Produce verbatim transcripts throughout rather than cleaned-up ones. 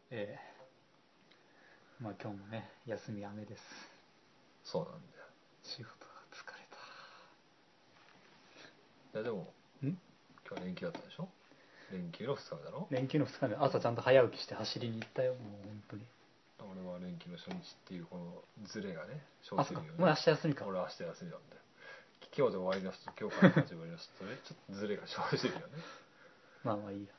えー、まあ今日もね休み雨です。 そうなんだよ。 仕事が疲れた。いやでもん今日は連休だったでしょ。連休のふつかめだろ。 連休のふつかめ、朝ちゃんと早起きして走りに行ったよ。もう本当に俺は連休の初日っていうこのズレがね生あ、そっか、 じてるよね。 もう明日休みか。 俺は明日休みなんだよ。今日で終わりの人、今日から始まりの人とねちょっとズレが生じてるよね。 まあまあいいや。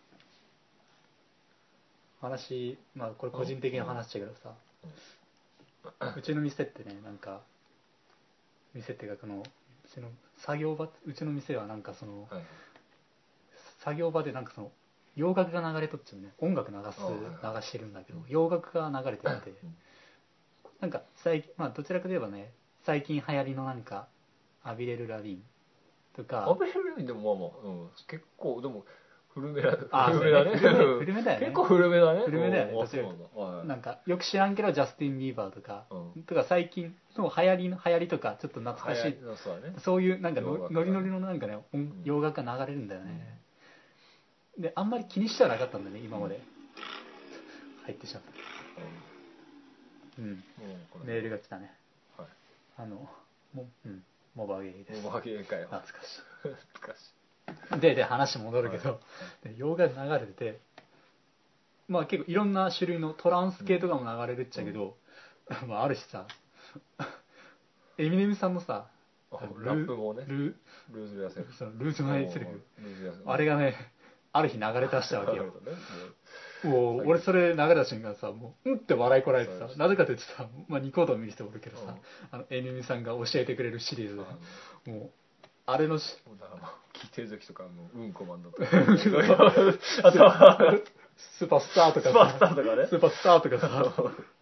話、まあこれ個人的な話だけどさ、 うんうん、 うちの店ってね、なんか店っていうかこのうちの作業場、うちの店はなんかその、はい、作業場でなんかその洋楽が流れとっちゃうね、音楽流す、はい、流してるんだけど、洋楽が流れてて、なんか最近、まあどちらかといえばね、最近流行りのなんかアビレル・ラビーンとか、 アビレル・ラビーンでもまあまあ、うん、結構でも古めだね。 古めだね。古めだよね。 結構古めだね。 古めだよね。 どちらかなんかよく知らんけどジャスティン・ビーバーとか、うん、とか最近の流行りの流行りとかちょっと懐かしい、そうだね、そういうなんかノリノリのなんかね、うん、洋楽が流れるんだよね、うん、であんまり気にしてはなかったんだね今まで、うん、入ってしまった、うん、うん、メールが来たね、はい、あのも、うん、モバゲーです。 モバゲーかよ。 懐かしい懐かしい。でで話戻るけど、はい、で洋楽流れてて、まあ結構いろんな種類のトランス系とかも流れるっちゃけど、うん、まああるしさエミネムさんのさラップもね、 ルルーズ・ヤセルフ、 ルーズ・ヤセルフ、あれがねある日流れ出したわけよ。もう俺それ流れた瞬間さ、もううんって笑いこられてさ、なぜかというとさ、まあニコ動見る人おるけどさ、あのエミネムさんが教えてくれるシリーズで、もうあれのし聞いてる時とかもううんこマンだとあとスーパースターとかスーパースターとかね、 スーパースターとかさ、なんか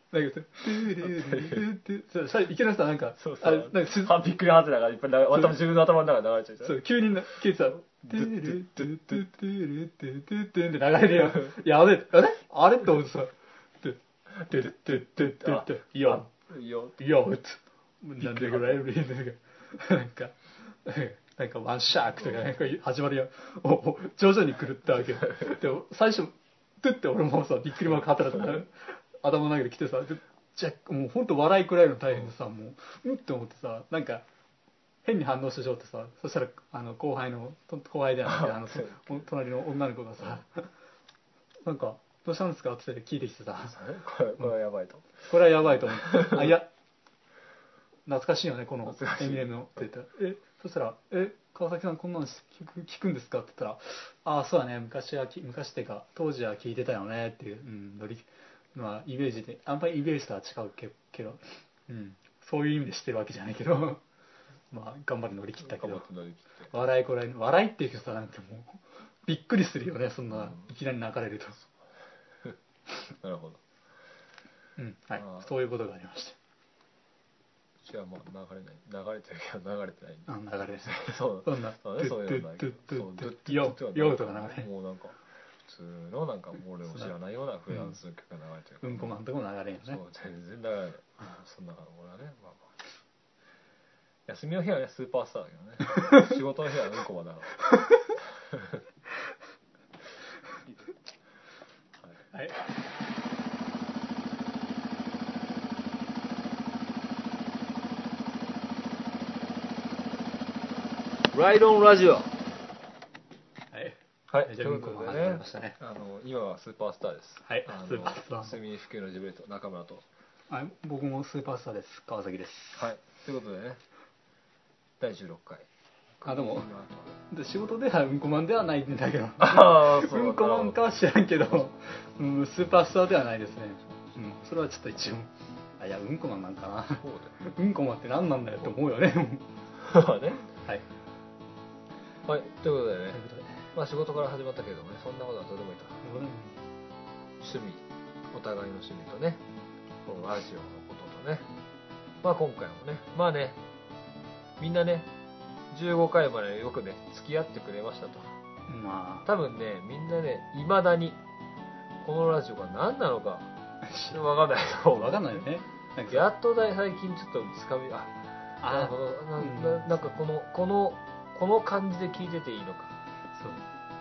さ、いきなりさ、なんか、 そうそう、あれ、なんか、びっくりハテナがいっぱい、頭、自分の頭の中で流れちゃうじゃん。 そう、急に、急にさ、トゥルトゥトゥトゥトゥルトゥトゥトゥって流れるよ。やべえ、あれあれって思ってさ、トゥトゥトゥトゥトゥトゥ、いや、いや、いや、なんでぐらい、なんか、なんかワンシャークとかなんか始まるよ。お、徐々に狂ったわけよ。でも、最初、トゥって俺もさ、びっくりマークはたらったら、頭の中で来てさ、じゃもうほんと笑いくらいの大変でさ、もううんって思ってさ、なんか変に反応してしようってさ、そしたらあの後輩の後輩ではなくてあの隣の女の子がさ、なんかどうしたんですかって聞いてきてさ、 これこれはやばいと、 これはやばいと思って、あ、いや懐かしいよねこのエミネムのって言ったら、えそしたらえ川崎さんこんなの聞く、聞くんですかって言ったら、ああそうだね、昔は昔っていうか当時は聞いてたよねっていう、うん、ノリ、まあイメージであんまりイメージとは違うけど、うん、そういう意味で知ってるわけじゃないけどまあ頑張って乗り切ったけど、笑いこらえ笑いっていうかさ、なんかもうびっくりするよね、そんないきなり流れるとなるほど、 うん、はい、そういうことがありました。 うちはまあ流れない、流れてるけど流れてないんで、 うん、流れてないそうそんなそうね、そういうのないけど、 ヨーとか流れ、 もうなんか普通のなんか俺も知らないようなフランス曲が流れてるから、 うんこマンとかも流れんよね。 そう全然流れない、そんな俺はね、まあまあ休みの日はねスーパースターだけどね仕事の日はうんこマンだからはい、ライドオンラジオ、はいはい、ということでね、あの今はスーパースターです。はい、スーパースター。住福のジブレット中村と、 はい、僕もスーパースターです。川崎です。 はい、ということでね、だいじゅうろっかい。 あ、でもで仕事ではうんこマンではないんだけど、あそううんこマンかは知らんけど、うん、スーパースターではないですね。うん、それはちょっと一応、あ、いやうんこマンなんかな。そうだよ。うんこマンって何なんだよって思うよね。 まあね。はい。はい、ということでね。まあ仕事から始まったけどね、そんなことはどうでもいいと。趣味、お互いの趣味とね、このラジオのこととね、まあ今回もね、まあね、みんなね、じゅうごかいまでよくね、付き合ってくれましたと。まあ、多分ね、みんなね、未だに、このラジオが何なのか、わかんないと思う。 わかんないよね。 なんかやっとだい最近ちょっとつかみ、あ、なるほど、な、なんかこの、この、この感じで聞いてていいのか。そう。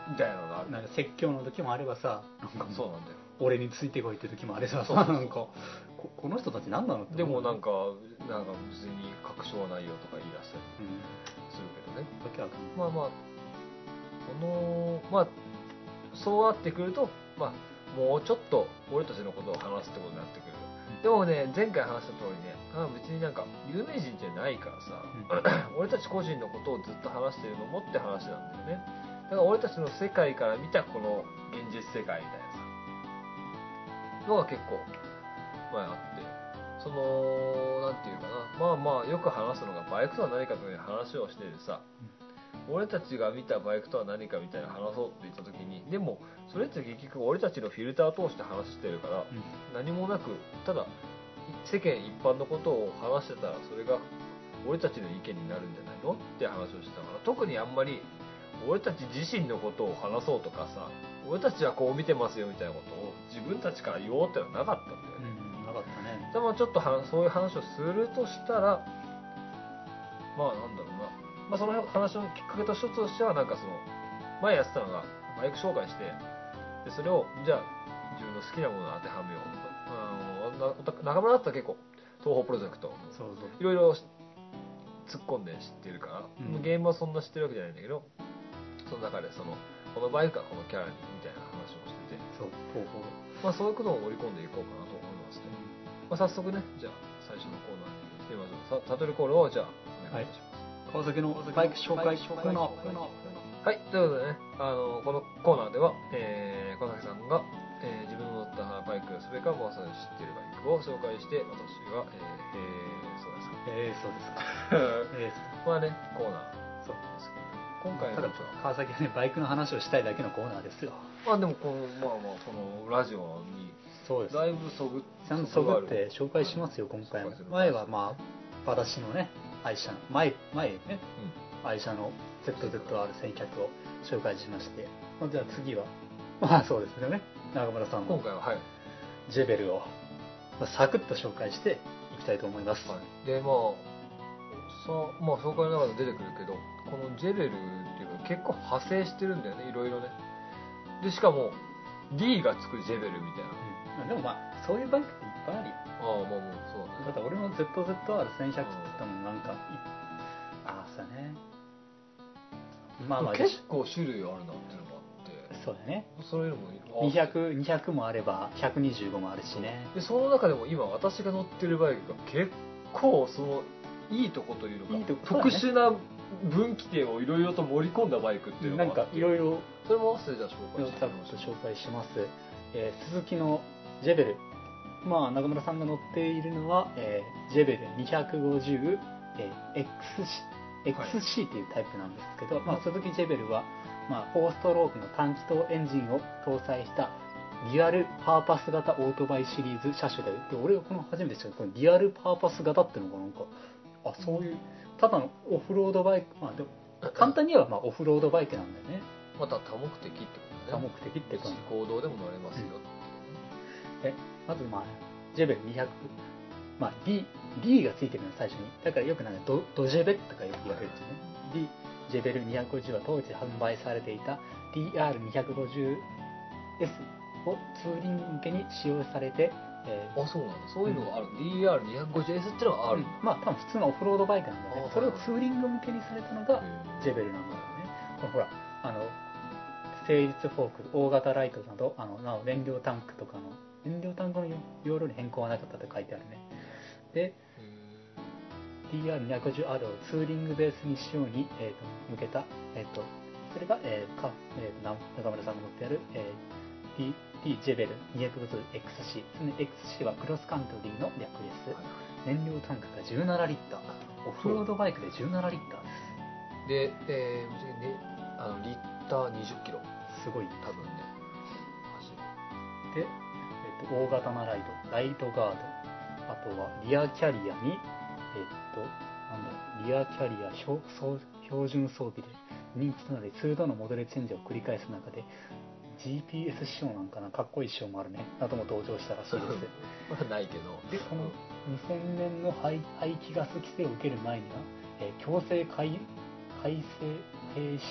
みたいなのがある。 なんか説教の時もあればさ、なんかそうなんだよ。 俺についてこいって時もあればさ、なんかここの人たち何なのって。 でもなんかなんか別に確証はないよとか言い出したりするけどね。 わけわかんない。 まあまあこのまあそうなってくると、まあもうちょっと俺たちのことを話すってことになってくる。でもね、前回話した通りね、あ別になんか有名人じゃないからさ、うん、俺たち個人のことをずっと話してるのもって話なんだよね。だから俺たちの世界から見たこの現実世界みたいなさのが結構前あって、そのなんていうかな、まあまあよく話すのがバイクとは何かという話をしてるさ、うん、俺たちが見たバイクとは何かみたいな話そうって言った時に、でもそれって結局俺たちのフィルターを通して話してるから、うん、何もなくただ世間一般のことを話してたらそれが俺たちの意見になるんじゃないのって話をしてたから、特にあんまり俺たち自身のことを話そうとかさ、俺たちはこう見てますよみたいなことを自分たちから言おうってのはなかったんだよね。 うん、なかったね。 でもちょっとはそういう話をするとしたら、まあなんだろうな、まあ、その話のきっかけと一つとしてはなんかその前やってたのがバイク紹介して、でそれをじゃあ自分の好きなものに当てはめようと。あの中村だったら結構東宝プロジェクトいろいろ突っ込んで知ってるから、うん、ゲームはそんな知ってるわけじゃないんだけど、その中でそのこのバイクはこのキャラにみたいな話をしてて、そう東宝、まあ、そういうことを盛り込んでいこうかなと思いますね。まあ、早速ね、じゃあ最初のコーナーに行ってみましょう。タトルコールをじゃあお願いします。 はい、川崎のバイク紹介コーナー。 はい、ということでね、あのこのコーナーでは、えー、川崎さんがえー、自分の乗ったバイクやそれからまさに知っているバイクを紹介して、私がえー、えー、そうですかえー、そうですかえー、まあねコーナーそうですけど、今回の川崎はねバイクの話をしたいだけのコーナーですよ。 まあでもこのまあまあこのラジオにだいぶそぐちゃんとそぐって紹介しますよ、今回も。前はまあ私のね愛車の前前ね、うん、愛車の ゼットゼットアールせんひゃく を紹介しまして、じゃあ次はまあそうですね、中村さんの今回ははいジェベルをサクッと紹介していきたいと思います。 はい、でまあそまあ紹介の中で出てくるけど、このジェベルっていうのは結構派生してるんだよね、いろいろね。でしかも D がつくジェベルみたいな、 うん、でもまあそういうバイクっていっぱいあるよ。 ああまあもうそうだね。 だって俺の ゼットゼットアールせんひゃく って言ったのなんか、ああそうね、 まあまあ結構種類あるなっていうのがあって、 そうだね、 それよりもにひゃく、にひゃくもあればひゃくにじゅうごもあるしね。 でその中でも今私が乗ってるバイクが結構そのいいとこというのがいいとこ、特殊な分岐点をいろいろと盛り込んだバイクっていうのがあって、 なんかいろいろそれも合わせてじゃあ紹介してみましょう。 紹介します、えー、スズキのジェベル、まあ中村さんが乗っているのは、えー、ジェベルにひゃくごじゅう、えー、エックスシー エックスシー っていうタイプなんですけど、はい、まあ、スズキジェベルはまあ、フォーストロークの単気筒エンジンを搭載したリアルパーパス型オートバイシリーズ車種で、で俺がこの初めて知ったこのリアルパーパス型っていうのがなんか、あ、そういうただのオフロードバイク、まあでも簡単にはまあオフロードバイクなんだよね。 また多目的ってことね。 多目的ってこと。 公道でも乗れますよっていう、 うん、えまずまあジェベルにひゃく、まあ D, D がついてるの最初に、だからよくなんか ド, ドジェベとかよく言われるんですよね。 Dジェベルにひゃくごじゅうは当時販売されていた ディーアールにひゃくごじゅうエス をツーリング向けに使用されて、 えー、あ、そうなんだ、そういうのがある、うん、ディーアールにひゃくごじゅうエス っていうのがある、うん、 まあ多分普通のオフロードバイクなんだね。それをツーリング向けにされたのがジェベルなんだよね。これほらあの誠実フォーク、大型ライトなどあの燃料タンクとかの燃料タンクの容量に変更はなかったって書いてあるね。でディーアールにひゃくごじゅうアール をツーリングベースにしように、えー、と向けた、えー、とそれが、えーかえー、中村さんが持ってある、えー、D, D ジェベル にひゃくごじゅうエックスシー、 その エックスシー はクロスカントリーの略です。燃料タンクがじゅうななリッター、オフロードバイクでじゅうななリッターです。で、えー、ね、あのリッターにじゅっキロ、 すごい多分ね走る。で、えー、と大型なライト、ライトガード、あとはリアキャリアにえっと、なんだリアキャリア 標, 標準装備で人気となりツードのモデルチェンジを繰り返す中で ジーピーエス 仕様なんかな、かっこいい仕様もあるね、なども登場したらしいですまあないけど、 でこのにせんねんの排気ガス規制を受ける前には、えー、強制改改正停止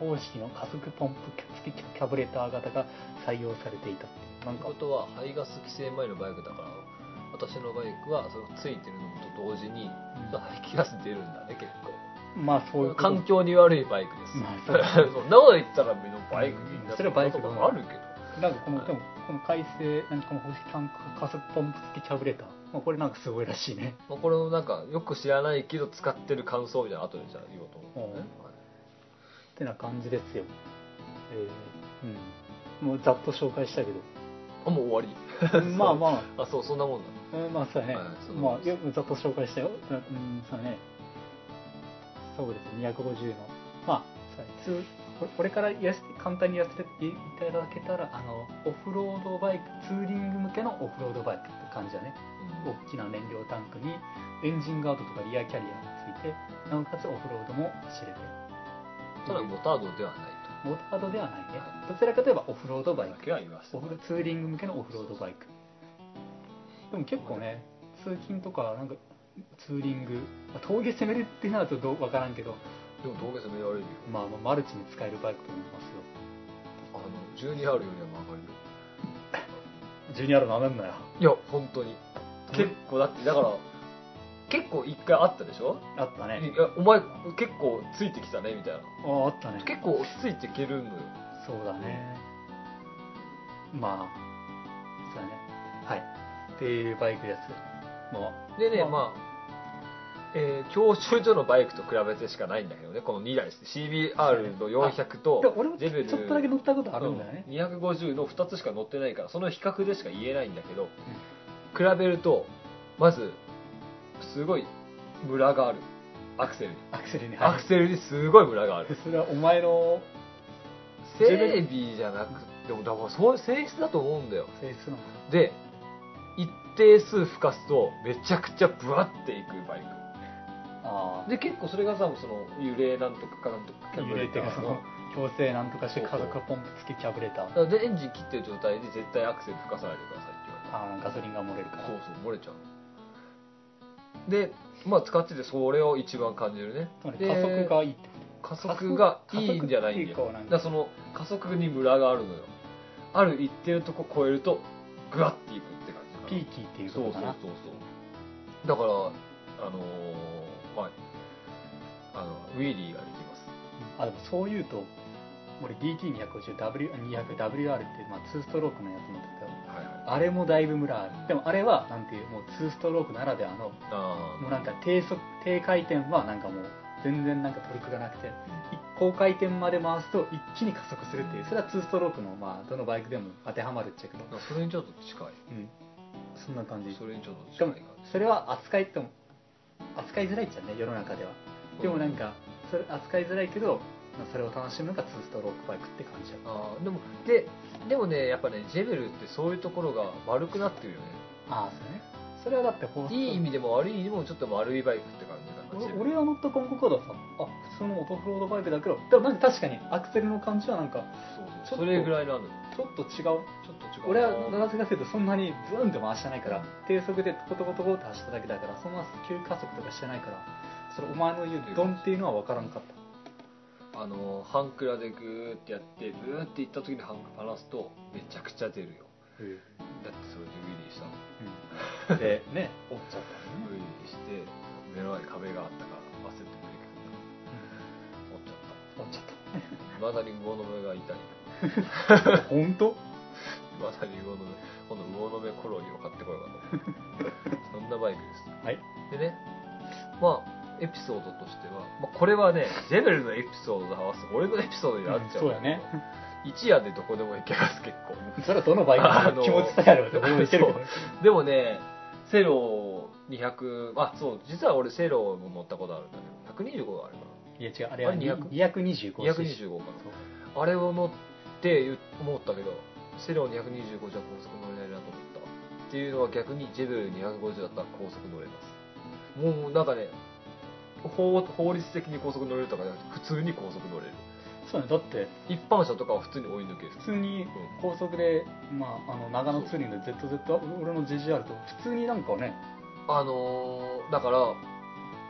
方式の加速ポンプ付きキャブレター型が採用されていたっていう。なんかってことは排ガス規制前のバイクだから私のバイクはそのついてるのと同時に、うん、排気ガス出るんだね結構。 まあそういう環境に悪いバイクです、まあ、そうそんなこと言ったら目のバイクみんなそれはバイクもあるけどなんかこの、はい、でもこの改正なんかこの加速ポンプ付きキャブレター、まあ、これなんかすごいらしいね。 まあ、これもなんかよく知らないけど使ってる感想みたいな後でじゃあ言おうと思うね、うん、 ってな感じですよ。えー、うんもうざっと紹介したけどあもう終わりまあまああそうそんなもんだ、 うん、まあそうだね、はい、まあよくざっと紹介したよ。うんそうだねそうですにひゃくごじゅうのまあそうねこれからや簡単にやっていただけたらあのオフロードバイクツーリング向けのオフロードバイクって感じだね、うん、大きな燃料タンクにエンジンガードとかリアキャリアがついてなおかつオフロードも走れてただモタードではないとモタードではないね、はい、どちらかといえばオフロードバイクだけは言わせてオフツーリング向けのオフロードバイクでも結構ね通勤とかなんかツーリング、まあ、峠攻めるってなるとどう分からんけどでも峠攻められるよ、 まあ、まあマルチに使えるバイクと思いますよ。 あの じゅうにアール よりは曲がるよじゅうにアール 曲がんなよ。 いや本当に結構だってだから結構一回あったでしょ。 あったね。 いやお前結構ついてきたねみたいな。 ああったね。 結構ついていけるのよ。 そうだね、うん、まあそうだねはいっていうバイクやつもうでねまあ、まあえー、教習所のバイクと比べてしかないんだけどねこのにだいですね シービーアール のよんひゃくとジェベルちょっとだけ乗ったことあるんだよね、 うん、にひゃくごじゅうのふたつしか乗ってないからその比較でしか言えないんだけど、うん、比べるとまずすごいムラがあるアクセルにアクセルに、 はい、アクセルにすごいムラがあるそれはお前の整備じゃなくてもだからそういう性質だと思うんだよ性質なので一定数吹かすとめちゃくちゃブワッていくバイクあで結構それがさその揺れなんとかかなんとかキャブレターの強制なんとかして加速ポンプ付きキャブレターでエンジン切ってる状態で絶対アクセル吹かさないでくださいって言われてあガソリンが漏れるからそうそう漏れちゃうでまあ使っててそれを一番感じるね加速がいいって加速がいいんじゃないんだよだからその加速にムラがあるのよある一定のとこ超えるとグワッていくって感じピーキーっていうことかなそうそうそうそうだからあのーまあ、あのウィーリーができますあでもそういうと俺 ディーティーにひゃくごじゅうダブリューにひゃくダブリューアール って、まあ、ツーストロークのやつなんだけど、はいはい、あれもだいぶムラあるでもあれはなんていうもうツーストロークならではのもうなんか低速低回転はなんかもう全然なんかトルクがなくて高回転まで回すと一気に加速するっていうそれはツーストロークのまあどのバイクでも当てはまるっちゃけどそれにちょっと近い、 うん、そんな感じそれにちょっと近い感じそれは扱いっても扱いづらいっちゃね世の中ではでもなんかそれ扱いづらいけどそれを楽しむのがツーストロークバイクって感じだあでもででもねやっぱねジェベルってそういうところが悪くなってるよねああそうねそれはだっていい意味でも悪い意味でもちょっと悪いバイクって感じだな俺が乗ったコンココードはさあ普通のオトフロードバイクだけどでもなんか確かにアクセルの感じはなんかそうそうそれぐらいなのちょっと違うちょっと違う俺はなぜかというとそんなにズーンって回してないから低速でトコトコトコって走っただけだからそんな急加速とかしてないからそれお前の言うドンっていうのは分からんかったあのハンクラでグーってやってブーっていった時にハンク離すとめちゃくちゃ出るよ、うん、だってそれでウィリーしたの、 うん、でね折っちゃったねウィリーして目の前に壁があったから焦ってブレーキ踏んだ、うん、折っちゃった折っちゃったいまだに魚の目が痛い本当いまだに魚の目今度魚の目コロニーを買ってこようかとそんなバイクですはいでねまあエピソードとしては、まあ、これはねジェベルのエピソードで合わすと俺のエピソードになっちゃう、 うん、そうやね一夜でどこでも行けます結構それはどのバイクの気持ちさえあるわけでもねセロにひゃくあそう実は俺セロも乗ったことあるんだけどひゃくにじゅうごがあるかないや違うあれはにひゃくにひゃくにじゅうごにひゃくにじゅうごかなあれを乗って思ったけどセロにひゃくにじゅうごじゃ高速乗れないなと思ったっていうのは逆にジェベルにひゃくごじゅうだったら高速乗れますもうなんかね法, 法律的に高速乗れるとかじゃなくて普通に高速乗れるそうねだって一般車とかは普通に追い抜ける普通に高速で、うん、まあ、あの長野ツーリングで ゼットゼット 俺の ジェジーアール と普通になんかねあのー、だから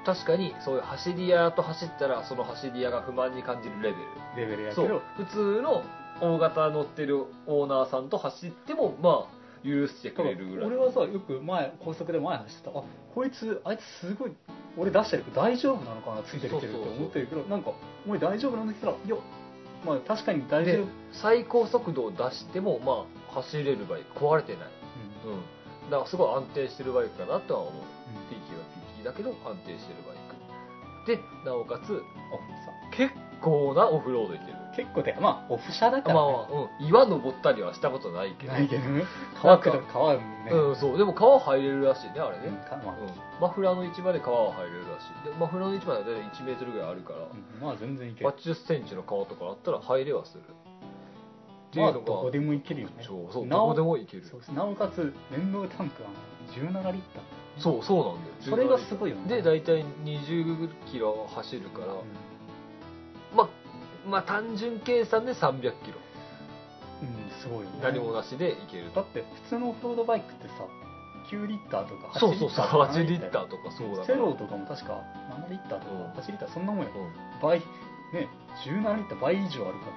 確かにそういう走り屋と走ったらその走り屋が不満に感じるレベルレベルやけど、 そう普通の大型乗ってるオーナーさんと走ってもまあ許してくれるぐらい。 俺はさ、よく前高速で前走ってた、あこいつあいつすごい俺出してるけど大丈夫なのかな、ついてきてるって思ってるけど、なんかお前大丈夫なんだけど、いやまあ確かに大丈夫。 最高速度を出してもまあ走れるバイク、壊れてない、うん、うん、だからすごい安定してるバイクかなとは思う、うん、ピーキーはピーキーだけど安定してるバイクで、なおかつ結構なオフロードいける。 結構で、まあオフ車だから、ね、 まあ、うん、岩登ったりはしたことないけど、 ないけどね、川下る川ね、 うん、そうでも川入れるらしいね、あれね、うん、 まあうん、 マフラーの位置まで川は入れるらしい。でマフラーの位置までは大体いちメートルぐらいあるから、うん、 まあ全然いける。 はちじゅっセンチの川とかあったら入れはするっていうのが、まあ、 どこでもいけるよね。 そうそう、どこでもいける。 そうなおかつ燃料タンクはじゅうななリッター。 そうそうなんだよ。 それがすごいよね。 で大体にじゅっキロ走るから、うん、まあまあ単純計算でさんびゃっキロ、 うん、すごいね。 何もなしでいける。 だって普通のオフロードバイクってさきゅうリッターとかはちリッターとか、 そうそうそうはちリッターとか、そうだセローとかも確かななリッターとかはちリッター、そんなもんや、うん、倍ね、じゅうななリッター倍以上あるから、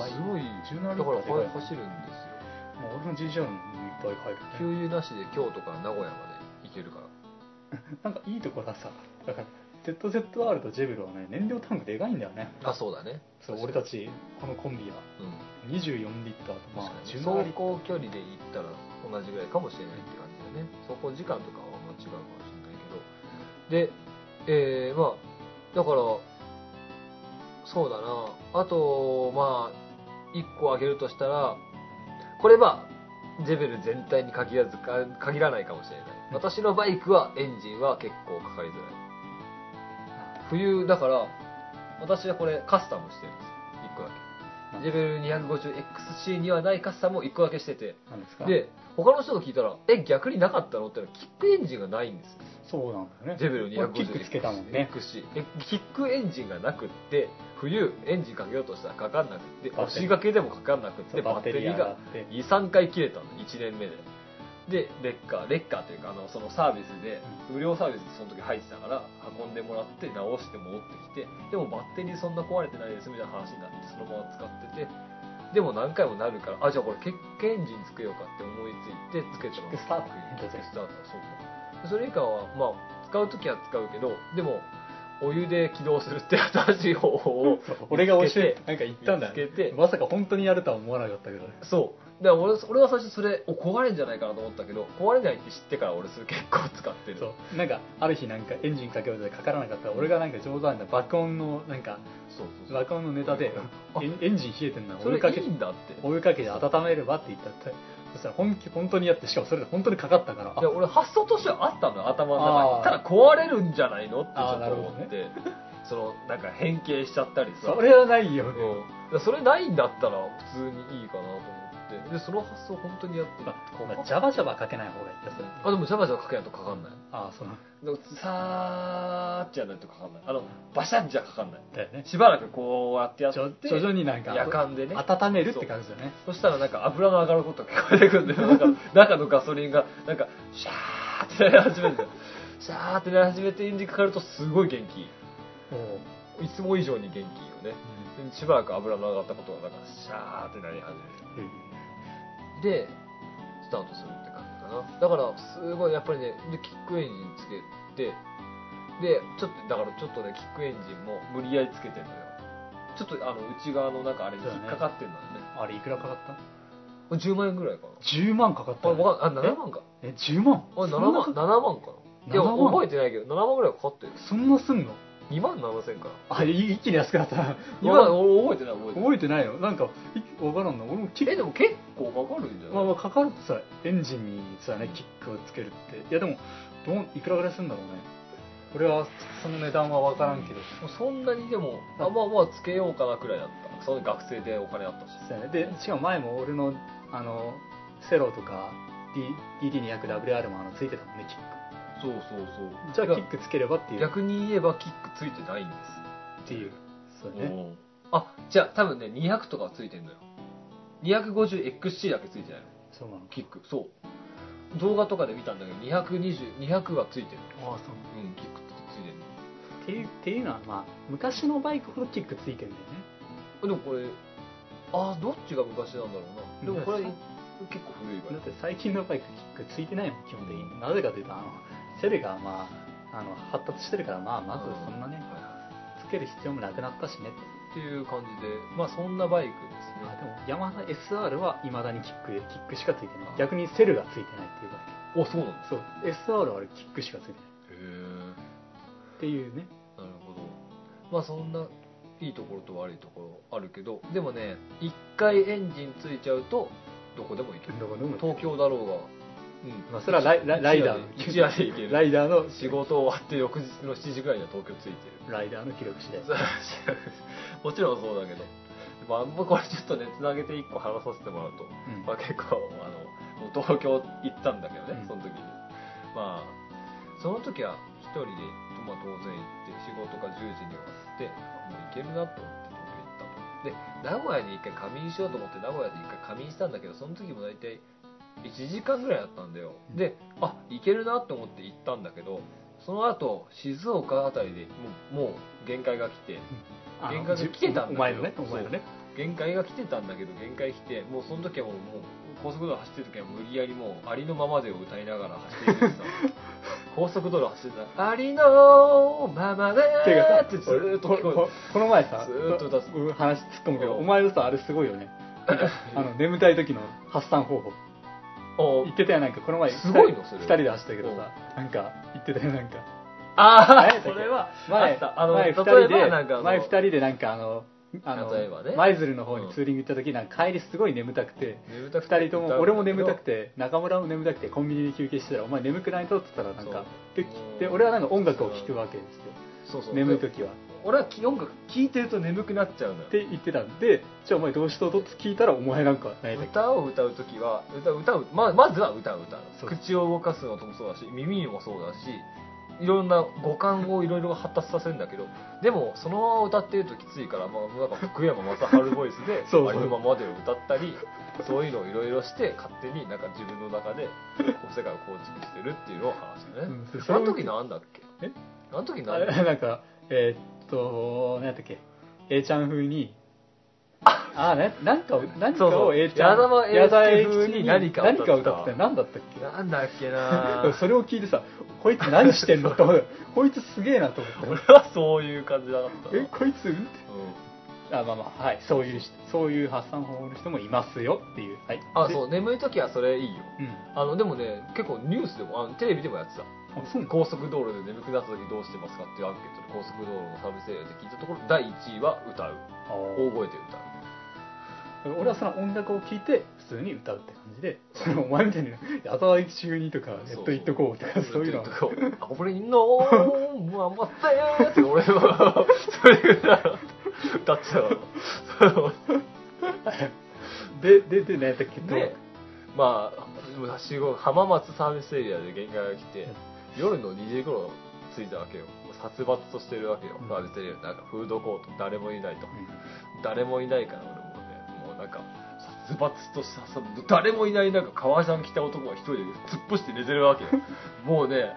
すごいじゅうななリッターでだから走るんですよ。 まあ、俺の ジージーアール もいっぱい入る、ね、 給油なしで京都から名古屋まで行けるからなんかいいところはさ、だから ゼットゼットアール とジェベルはね、燃料タンクでかいんだよね。 あ、そうだね。 そう俺たちこのコンビは、うん、にじゅうよんリッターと、まあじゅうななリッター、走行距離で言ったら同じぐらいかもしれないって感じだね。走行時間とかはまあ違うかもしれないけど、で、えー、まあだからそうだな、あとまあいっこ挙げるとしたら、これまあジェベル全体に限らずか限らないかもしれない。私のバイクはエンジンは結構かかりづらい。冬だから私はこれカスタムしてるんですよ、いっこだけ。ジェベル にひゃくごじゅうエックスシー にはないカスタムをいっこだけしてて、で他の人が聞いたらえ逆になかったのって言ったら、キックエンジンがないんですよ。 そうなんだよね。 ジェベル にひゃくごじゅうエックスシーキックつけたもんね。 えキックエンジンがなくって冬エンジンかけようとしたらかかんなくって、押しがけでもかかんなくって、バッテリーがにさんかい切れたの、いちねんめで。でレッカーレッカーというか、あのそのサービスで無料サービスでその時入ってたから運んでもらって直して戻ってきて、でもバッテリーそんな壊れてないですみたいな話になって、そのまま使ってて、でも何回もなるから、あじゃあこれキックエンジンつけようかって思いついてつけたの。 キックスタートキックスタート、そうか。それ以下はまあ使う時は使うけど、でもお湯で起動するって新しい方法を俺が教えてなんか言ったんだよ、 ね、 まさか本当にやるとは思わなかったけどね。 そうだから 俺, 俺は最初それお壊れるんじゃないかなと思ったけど、壊れないって知ってから俺それ結構使ってる。 そうなんかある日なんかエンジンかけようとかからなかったら、俺がなんか冗談で爆音のなんかそうそうそう爆音のネタでエンジン冷えてんのお湯かけいいんだってお湯かけて温めればって言ったって、そしたら本気本当にやって、しかもそれで本当にかかったから、 いや俺発想としてはあったの頭の中に、ただ壊れるんじゃないのってちょっと思って、ね、そのなんか変形しちゃったりさ、 それはないよね、 うん、それないんだったら普通にいいかなと思って、でその発想本当にやってる、 まあ、ジャバジャバかけない方がいいです。 あでもジャバジャバかけないとかかんない。 ああそうでもさーっじゃないとかかんない、あのバシャッじゃかかんないだよね。 しばらくこうやってやって徐々になんか夜間でね温めるって感じだよね。 そ, そしたらなんか油の上がることが聞こえてくるんでなんか中のガソリンがなんかシャーってなり始めるんだよシャーってなり始めてエンジンかかるとすごい元気、いつも以上に元気よね、うん、しばらく油の上がったことがなんかシャーってなり始める、うん、でスタートするって感じかな。だからすごいやっぱりね、でキックエンジンつけて、でちょっとだからちょっとねキックエンジンも無理やりつけてんのよ。ちょっとあの内側のなんかあれに引っかかってんのよね。 あれいくらかかった？ じゅうまんえんぐらいかな。 じゅうまんかかった、ね、 ああななまんか。 えじゅうまん？ あななまんななまんかな。いや覚えてないけどななまんぐらいかかってる。 そんなすんの？ にまんななせんかな。 あ一気に安くなった。 今俺覚えてない覚えてない覚えてないよ。なんか分からんの。俺もえでも結構かかるんじゃない？ まあまあかかるとさ、エンジンにさねキックをつけるって、いやでもどういくらぐらいするんだろうね。俺はその値段は分からんけど、 うん、そんなにでもあまあまあつけようかなくらいだった。その学生でお金あったし。 そうやね。でしかも前も俺のあのセロとか ディーディーにひゃくダブリューアール もあのついてたもんねキック。 そうそうそう。 じゃあキックつければっていう。 逆に言えばキックついてないんですっていう。そうね。 あじゃあ多分ねにひゃくとかついてんのよ。にひゃくごじゅうエックスシー だけついてないの。 そうなの。 キック。そう動画とかで見たんだけどにひゃくにじゅう、にひゃくがついてる。 ああそう。 うんキックってついてるの。 ていうっていうのは、まあ昔のバイクほどキックついてるんだよね。 でもこれあどっちが昔なんだろうな。でもこれ結構古いバイク。 だって最近のバイクキックついてないもん基本的に。なぜかというとあのセルがまああの発達してるから、まあまずそんなね、うん、つける必要もなくなったしねっていう感じで、まあそんなバイクですね。 あでもヤマハ エスアール は未だにキックキックしかついてない。逆にセルがついてないっていうバイク。 お、そうなんです。 そう エスアール はあれキックしかついてない。 へーっていうね。 なるほど。まあそんないいところと悪いところあるけど、でもね一回エンジンついちゃうとどこでも行ける。東京だろうが、 うん、まあそれはライラライダーの一夜で行ける。 ライダーの仕事終わって翌日のしちじぐらいには東京ついてる。 ライダーの記録次第。 もちろんそうだけど、まあ、これちょっとねつなげていっこ話させてもらうと、うん、まあ、結構あのもう東京行ったんだけどね、うん、その時にまあその時は一人で、まあ、当然行って仕事がじゅうじに終わってもう行けるなと思って東京行ったと。で名古屋に一回仮眠しようと思って名古屋で一回仮眠したんだけど、その時も大体いちじかんぐらいだったんだよ。であ行けるなと思って行ったんだけど、その後静岡あたりでもう、もう限界が来て、限界が来てたんだけど、お前のね、お前のね、限界が来てたんだけど、限界来て、もうその時はもう、もう高速道路走ってる時は無理やりもうありのままでを歌いながら走っていくんですよ。高速道路走ってたら、ありのままでーってずーっと聞こえる。 この前さ、 ずーっと歌う話突っ込むけど、お前のさあれすごいよね。あの眠たい時の発散方法。言ってたよ、なんかこの前すごいのそれふたりで走ったけどさ、なんか言ってたよ、なんかああそれは前前ふたりで前ふたりでなんかあのあの舞鶴の方にツーリング行った時、なんか帰りすごい眠たくて、ふたりとも俺も眠たくて中村も眠たくてコンビニで休憩してたら、お前眠くないとって言ったらなんかで俺はなんか音楽を聴くわけですよ。そうそう、眠い時は俺は音楽聴いてると眠くなっちゃうのよって言ってたんで、じゃあお前どうしとうとって聞いたら、お前なんか歌を歌う時は歌歌う、まあ、まずは歌を歌う、口を動かすのもそうだし耳もそうだし、いろんな五感をいろいろ発達させるんだけど、でもそのまま歌ってるときついから、まあ、なんか福山雅治ボイスでありのままでを歌ったり、そういうのをいろいろして勝手になんか自分の中でこう世界を構築してるっていうのを話してね、うん、その時なんだっけ、えあの時なんだっけ、 なんかえー、っと何やったっけ、 A ちゃん風にああ、ね、なんかを、何かを A ちゃん、 矢沢永吉に何かを歌ってた。何だったっけ、 なんだっけなそれを聞いてさ、こいつ何してんのと思って、こいつすげえなと思って。 俺はそういう感じだった。 え、こいつ、うん、あ、まあまあ、はい、そういう、そういう発散方法の人もいますよっていう。はい。 あ、そう、眠い時はそれいいよ。うん、あの、でもね、結構ニュースでも、あのテレビでもやってた。高速道路で眠くなった時どうしてますかっていうアンケートで高速道路のサービスエリアで聞いたところ、だいいちいは歌う。大声で歌う。 俺はその音楽を聴いて普通に歌うって感じで、そのお前みたいに矢沢永吉中にとかやっと言っとこうとかそういうのは俺のままでって俺はそれぐらい歌っちゃうででで何やったっけ、 でまあ浜松サービスエリアで限界が来て夜のにじ頃着いたわけよ。殺伐としてるわけよ、サービスエリア。なんかフードコート誰もいないと、うん、誰もいないから俺もね、もうなんか殺伐としたさ、誰もいない中革ジャン着た男が一人で突っ伏して寝てるわけよもうね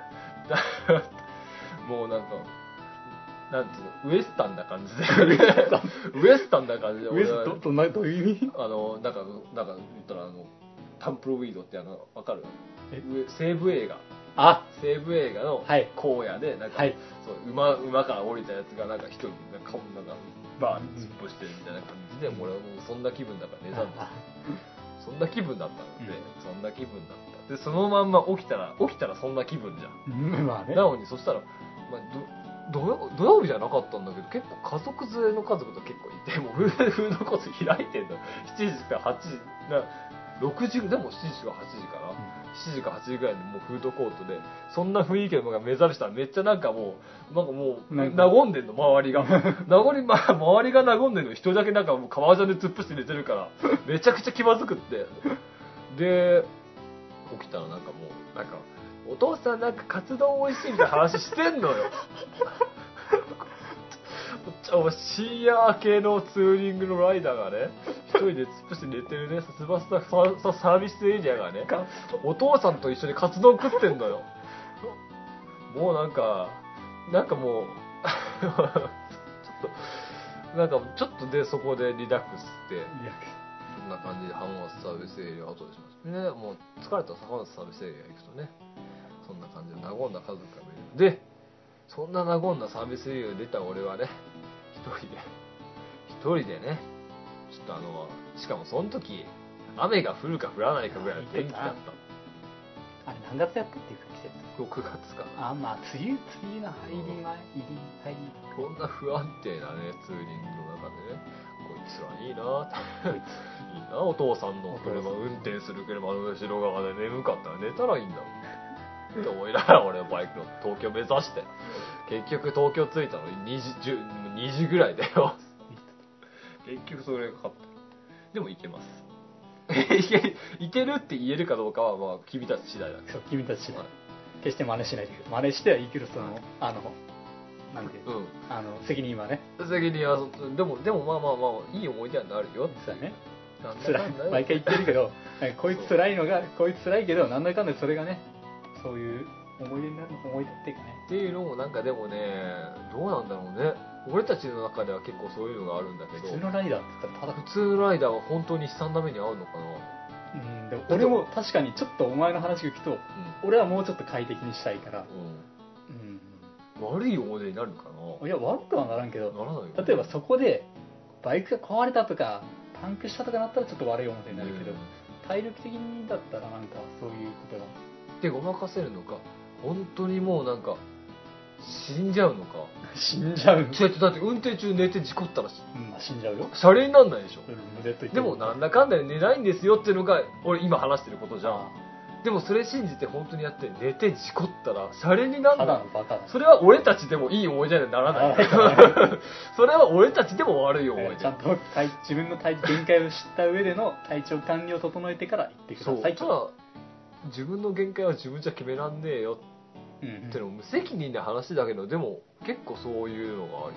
もうなんかなんていうの、ウエスタンな感じでウエスタンな感じでウエスタンとどういう意味、 あのなんかなんか言ったらあのタンプルウィードってあの分かる、西部映画、 あ西部映画の荒野でなんか、はい、そう 馬, 馬から降りたやつがなんか一人なんかなんかバーン突っ伏してるみたいな感じで、うん、俺はもうそんな気分だから寝たんだそんな気分だったので、うん、そんな気分だったでそのまんま起きたら起きたらそんな気分じゃん、 うんまあね、 なのにそしたら、まあ、ど土曜日じゃなかったんだけど結構家族連れの家族と結構いて、もうフードコート開いてんのしちじからはちじなろくじでもしちじかはちじかな、うん、しちじかはちじぐらいでもうフードコートでそんな雰囲気ののが目覚めしたらめっちゃなんかもうなんかもう和んでんの周りが和り、まあ、周りが和んでんの一人だけなんかもう革ジャンで突っ伏して寝てるからめちゃくちゃ気まずくってで起きたらなんかもうなんかお父さんなんかカツ丼美味しいみたいな話してんのよ深夜系のツーリングのライダーがね一人で突っ伏して寝てるね殺伐したサービスエリアがねお父さんと一緒にカツ丼食ってんのよ。もうなんかなんかもうちょっとなんかちょっとでそこでリラックスしてリラックスそんな感じで浜松サービスエリアを後でしますね。もう疲れたら浜松サービスエリア行くとね、そんな感じで和んだ家族が見れる。でそんな和んだサービスエリアが出た俺はね、一人で一人でね、ちょっとあのしかもその時雨が降るか降らないかぐらいの天気だった。 あれ何月やったっていうか季節ろくがつかな。 あ、まあ梅雨梅雨の入り前入り入りこんな不安定なねツーリングの中でね、こいつらいいなっていいな、お父さんの車運転する車の後ろ側で眠かったら寝たらいいんだもんって思いながら俺はバイクの東京目指して結局東京着いたのににじ、にじぐらいだよ結局それがかかった。でも行けます行けるって言えるかどうかはまあ君たち次第だけど。 そう、君たち次第、はい、決して真似しないで真似してはいいけど、そのあのなんていう、うん、あの責任はね、 責任はでもでもまあまあまあいい思い出はなるよ。 そうだね、辛い毎回言ってるけどこいつ辛いのがこいつ辛いけどなんだかんだそれがね、そういう思い出になる思い出っていうかねっていうのもなんかでもね、どうなんだろうね、俺たちの中では結構そういうのがあるんだけど、 普通のライダーって言ったらただ普通のライダーは本当に悲惨な目に遭うのかな。 うん、でも俺も確かにちょっとお前の話を聞くと、うん、俺はもうちょっと快適にしたいから、 うんうん、悪い思い出になるかな。 いや悪くはならんけど、 ならないよ、ね、 例えばそこでバイクが壊れたとかパンクしたとかなったらちょっと悪い思い出になるけど、うん、体力的にだったらなんかそういうことがでごまかせるのか、本当にもうなんか死んじゃうのか死んじゃうの違う、だって運転中寝て事故ったら、 うん、死んじゃうよ。 シャレになんないでしょ、 うん、 でもなんだかんだで寝ないんですよっていうのが俺今話してることじゃん。でもそれ信じて本当にやって寝て事故ったらシャレになんない。それは俺たちでもいい思い出にならないそれは俺たちでも悪い思い出、 ちゃんと自分の体限界を知った上での体調管理を整えてから行ってください。 そう、ただ自分の限界は自分じゃ決めらんねえよってのも無責任な話だけど、でも結構そういうのがあるよね、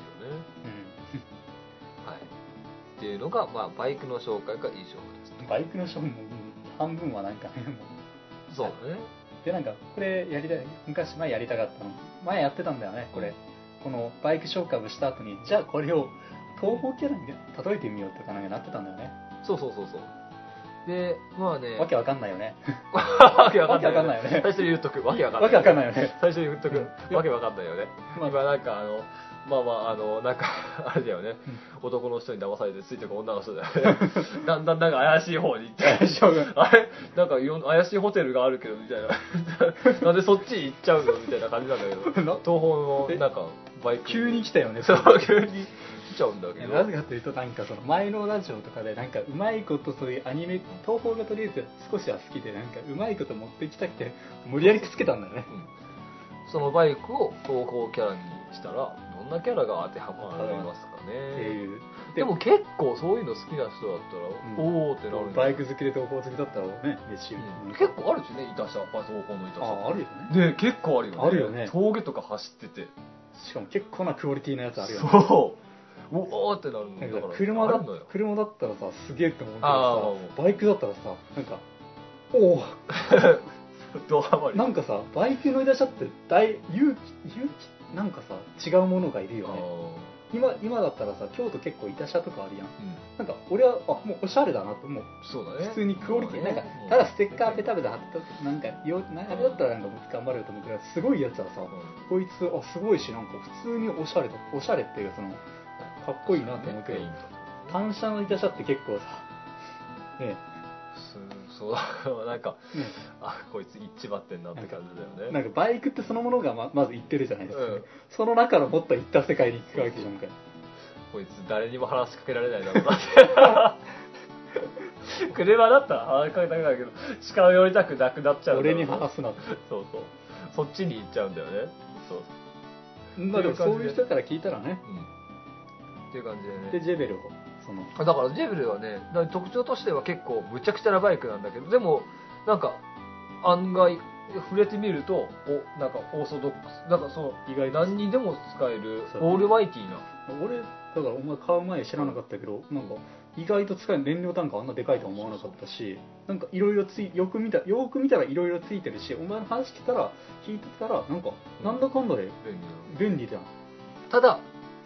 うん、はいっていうのが、まあ、バイクの紹介かいい紹介です。 バイクの紹介も半分はなんかね、もうそうね。 でなんかこれやりたい、昔前やりたかったの前やってたんだよねこれ、うん、このバイク紹介をした後にじゃあこれを東方キャラに例えてみようとかなんかなってたんだよね。 そうそうそうそう。でまあね、 わけわかんないよねわけわかんないよね。最初に言っとく、わけわかんないわけわかんないよね。 最初に言っとく、わけわかんないよね。今なんかあのまあまああのなんかあれだよね、うん、男の人に騙されてついてく女の人だよねだんだんなんか怪しい方に行って怪しい方があれなんか怪しいホテルがあるけどみたいななんでそっち行っちゃうのみたいな感じなんだけど東方のなんかバイク急に来たよね。 そう急に来ちゃうんだけど、 なぜかというとなんかその前のラジオとかでなんかうまいことそういうアニメ東宝がとりあえず少しは好きでなんかうまいこと持ってきたくて無理やりくっつけたんだよね、 うん、そのバイクを東宝キャラにしたらどんなキャラが当てはまりますかねっていう。でも結構そういうの好きな人だったら、うん、おおってなるんだ。 バイク好きで東宝好きだったらね嬉しいよ、 うん、結構あるしね、いたしゃ東宝のいたしゃああるよね。 ね結構あるよね。 あるよね。 峠とか走っててしかも結構なクオリティのやつあるよね。 そうおおってなるの。 だから車だ車だったらさすげえって思うけどさ、バイクだったらさなんかおおドハマりなんかさバイク乗り出しちゃって大勇気勇気なんかさ違うものがいるよね。今今だったらさ京都結構いた車とかあるやん、うん、なんか俺はあもうおしゃれだなと思う。 そうだね、 普通にクオリティ、ね、なんかただステッカーペタペタ貼ったなんかよあれだったらなんか頑張れると思うけど、すごいやつはさ、うん、こいつあすごいしなんか普通におしゃれだおしゃれっていうかそのかっこいいなと思うけど、単車のいた車って結構さねそうなんか、ね、あこいつ一番ってんなって感じだよね。 なんかバイクってそのものが ま, まず行ってるじゃないですか、ね、うん、その中のもっと行った世界に行くわけじゃんか。 こいつ誰にも話しかけられないだろうなって車だったら話しかけたくないけど近寄りたくなくなっちゃう。 俺に話すなって。 そうそうそっちに行っちゃうんだよね。そうまあでもそういう人から聞いたらね、 うん、っていう感じでね。 でジェベルをそのだからジェベルはね特徴としては結構むちゃくちゃなバイクなんだけど、でもなんか案外触れてみるとおなんかオーソドックスなんかその意外何にでも使えるオールマイティーな。 俺だからお前買う前知らなかったけど、なんか意外と使える燃料タンクあんなでかいとは思わなかったし、なんかいろいろついよく見たよく見たらいろいろついてるし、お前の話聞いたら聞いてたらなんかなんだかんだで便利だ。 ただ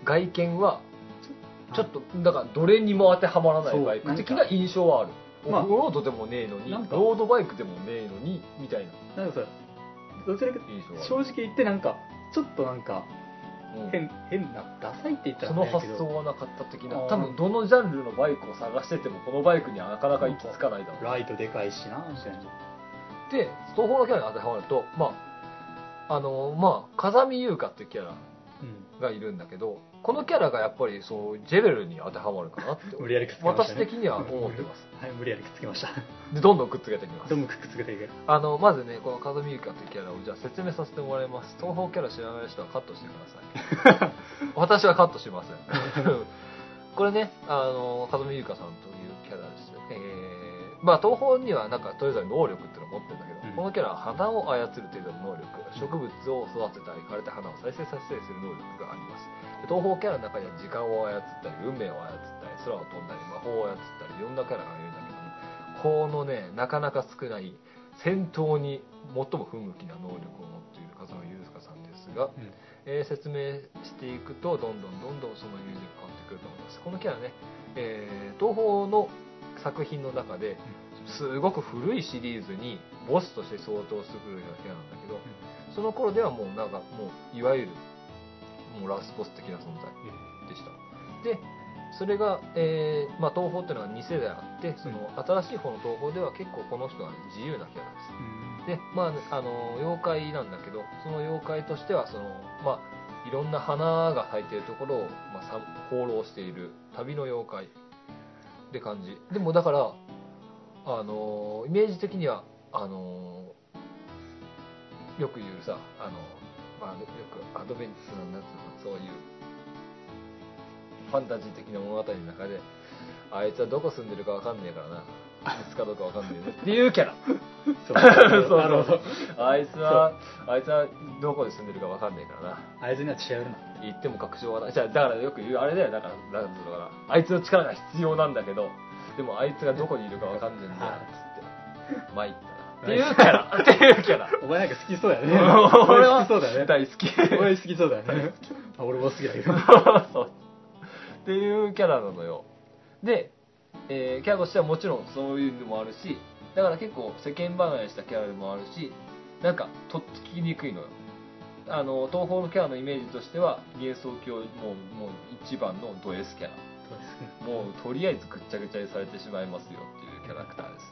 外見はちょっとだからどれにも当てはまらないバイク的な印象はある。オフロードでもねえのに、ロードバイクでもねえのにみたいな。 なんかさ、どちらか正直言ってなんかちょっとなんか変、うん、変なダサいって言ったらその発想はなかった的な。多分どのジャンルのバイクを探しててもこのバイクにはなかなか行き着かないだろう。 ライトでかいしなみたいな。 で東方のキャラに当てはまると、まああのまあ風見優香っていうキャラがいるんだけど、うん、このキャラがやっぱりそうジェベルに当てはまるかなって無理やりくっつけました、 ね、私的には思ってます。 はい、無理やりくっつけました。 でどんどんくっつけていきます。 どんどんくっつけていく。 あのまずねこの風見優香というキャラをじゃあ説明させてもらいます。東方キャラ知らない人はカットしてください。私はカットしません。これねあの風見優香さんというキャラです。えー、まあ東方にはなんかそれぞれ能力っていうのを持ってるんだけど、うん、このキャラは花を操る程度の能力、植物を育てたり枯れた花を再生させたりする能力があります。東方キャラの中には時間を操ったり運命を操ったり空を飛んだり魔法を操ったりいろんなキャラがいるんだけども、このねなかなか少ない戦闘に最も不向きな能力を持っている風間優香さんですが、うんえー、説明していくとどんどんどんどんそのイメージが変わってくると思います。このキャラね、えー、東方の作品の中ですごく古いシリーズにボスとして相当するようなキャラなんだけど、その頃ではもうなんかもういわゆるもうラスボス的な存在でした。でそれが、えーまあ、東宝っていうのがに世代あってその新しい方の東宝では結構この人は自由なキャラです。でまああの妖怪なんだけどその妖怪としてはそのまあいろんな花が咲いているところを、まあ、放浪している旅の妖怪って感じ。でもだからあのイメージ的にはあのよく言うさあのまあ、よくアドベンチスのなんつうのそういうファンタジー的な物語の中であいつはどこ住んでるかわかんねえからないつかどうかわかんねえねっていうキャラ。そうそうなるほど。あいつはあいつはどこで住んでるかわかんねえからな。 あいつには違うな。 言っても確証はない。じゃあだからよく言うあれだよ。だからなんつうのかな。あいつの力が必要なんだけどでもあいつがどこにいるかわかんねえんだよつって参ったな。っていうキャラっていうキャラ。 お前なんか好きそうだよね。 俺は好きそうだよね。 大好き。 俺好きそうだよね。俺も好きだけど。 そうっていうキャラなのよ。で、えー、キャラとしてはもちろんそういうのもあるし、だから結構世間離れしたキャラでもあるし、なんかとっつきにくいのよ。あの東方のキャラのイメージとしては幻想郷もうもう一番のド S キャラ。もうとりあえずぐっちゃぐちゃにされてしまいますよっていうキャラクターです。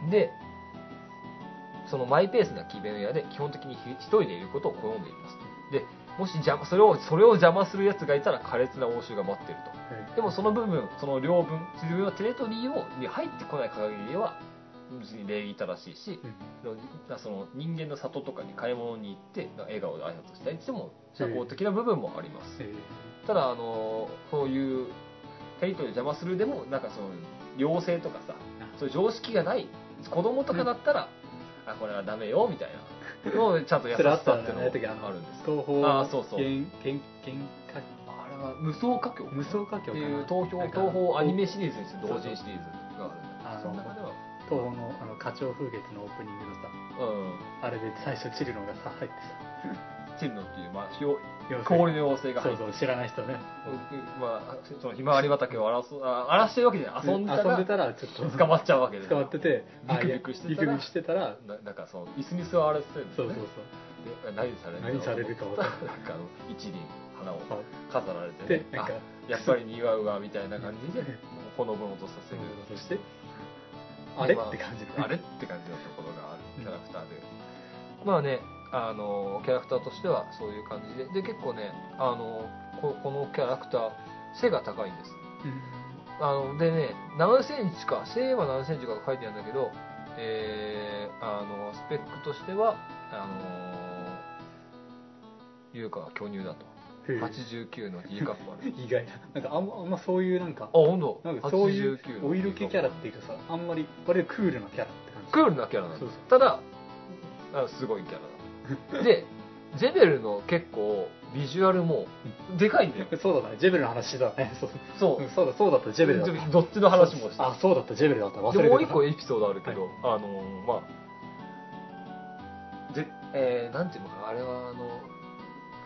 で。そのマイペースな奇弁屋で基本的に一人でいることを好んでいます。で、もし邪魔それをそれを邪魔する奴がいたら苛烈な応酬が待っていると。でもその部分、その両分、自分のテレトリーをに入ってこない限りは別に礼儀正しいし、うん、その人間の里とかに買い物に行って笑顔で挨拶したりしても社交的な部分もあります。ただあのそういうテレトリーを邪魔するでもなんかその良性とかさ、そういう常識がない子供とかだったら。あこれはダメよみたいなのをちゃんと優しさっていうのがあるんです。 東方あそうそうけんけんけんかあれは無双歌教無双歌教っていう東方東方アニメシリーズにする同人シリーズがあるんです。その中では東方のあの花鳥風月のオープニングのさ、うん、あれで最初チルノがさ入ってさチルノっていうまあ氷の妖精が入ってそうそう知らない人ね、 まあそのひまわり畑を荒らすあ荒らしてるわけじゃない遊んでたら遊んでたらちょっと捕まっちゃうわけで捕まっててビクビクしてたらビクビクしてたらななんかその椅子に座らせてるんですよね。そうそうそうで何される何されるか分からなんかあの一輪花を飾られて、 ね、なんかやっぱり似合うわみたいな感じでほのぼのとさせる。 そしてあれって感じあれって感じのところがあるキャラクターで、まあねあのキャラクターとしてはそういう感じでで結構ねあの こ, このキャラクター背が高いんです、うん、あのでね何センチか背は何センチか書いてあるんだけど、えー、あのスペックとしてはあの優香は巨乳だとはちじゅうきゅうの D カップある意外ななんかあんまあんまそういうなんかあ本当なんかそういうお色気キャラっていうかさあんまり割とクールなキャラって感じクールなキャラなんです。ただあすごいキャラだでジェベルの結構ビジュアルもでかいんだよそうだねジェベルの話だねそうそうそうだそうだったジェベルだったどっちの話もしたあそうだったジェベルだった忘れてたでもう一個エピソードあるけど、はい、あのまあで、えー、なんていうのかなあれはあの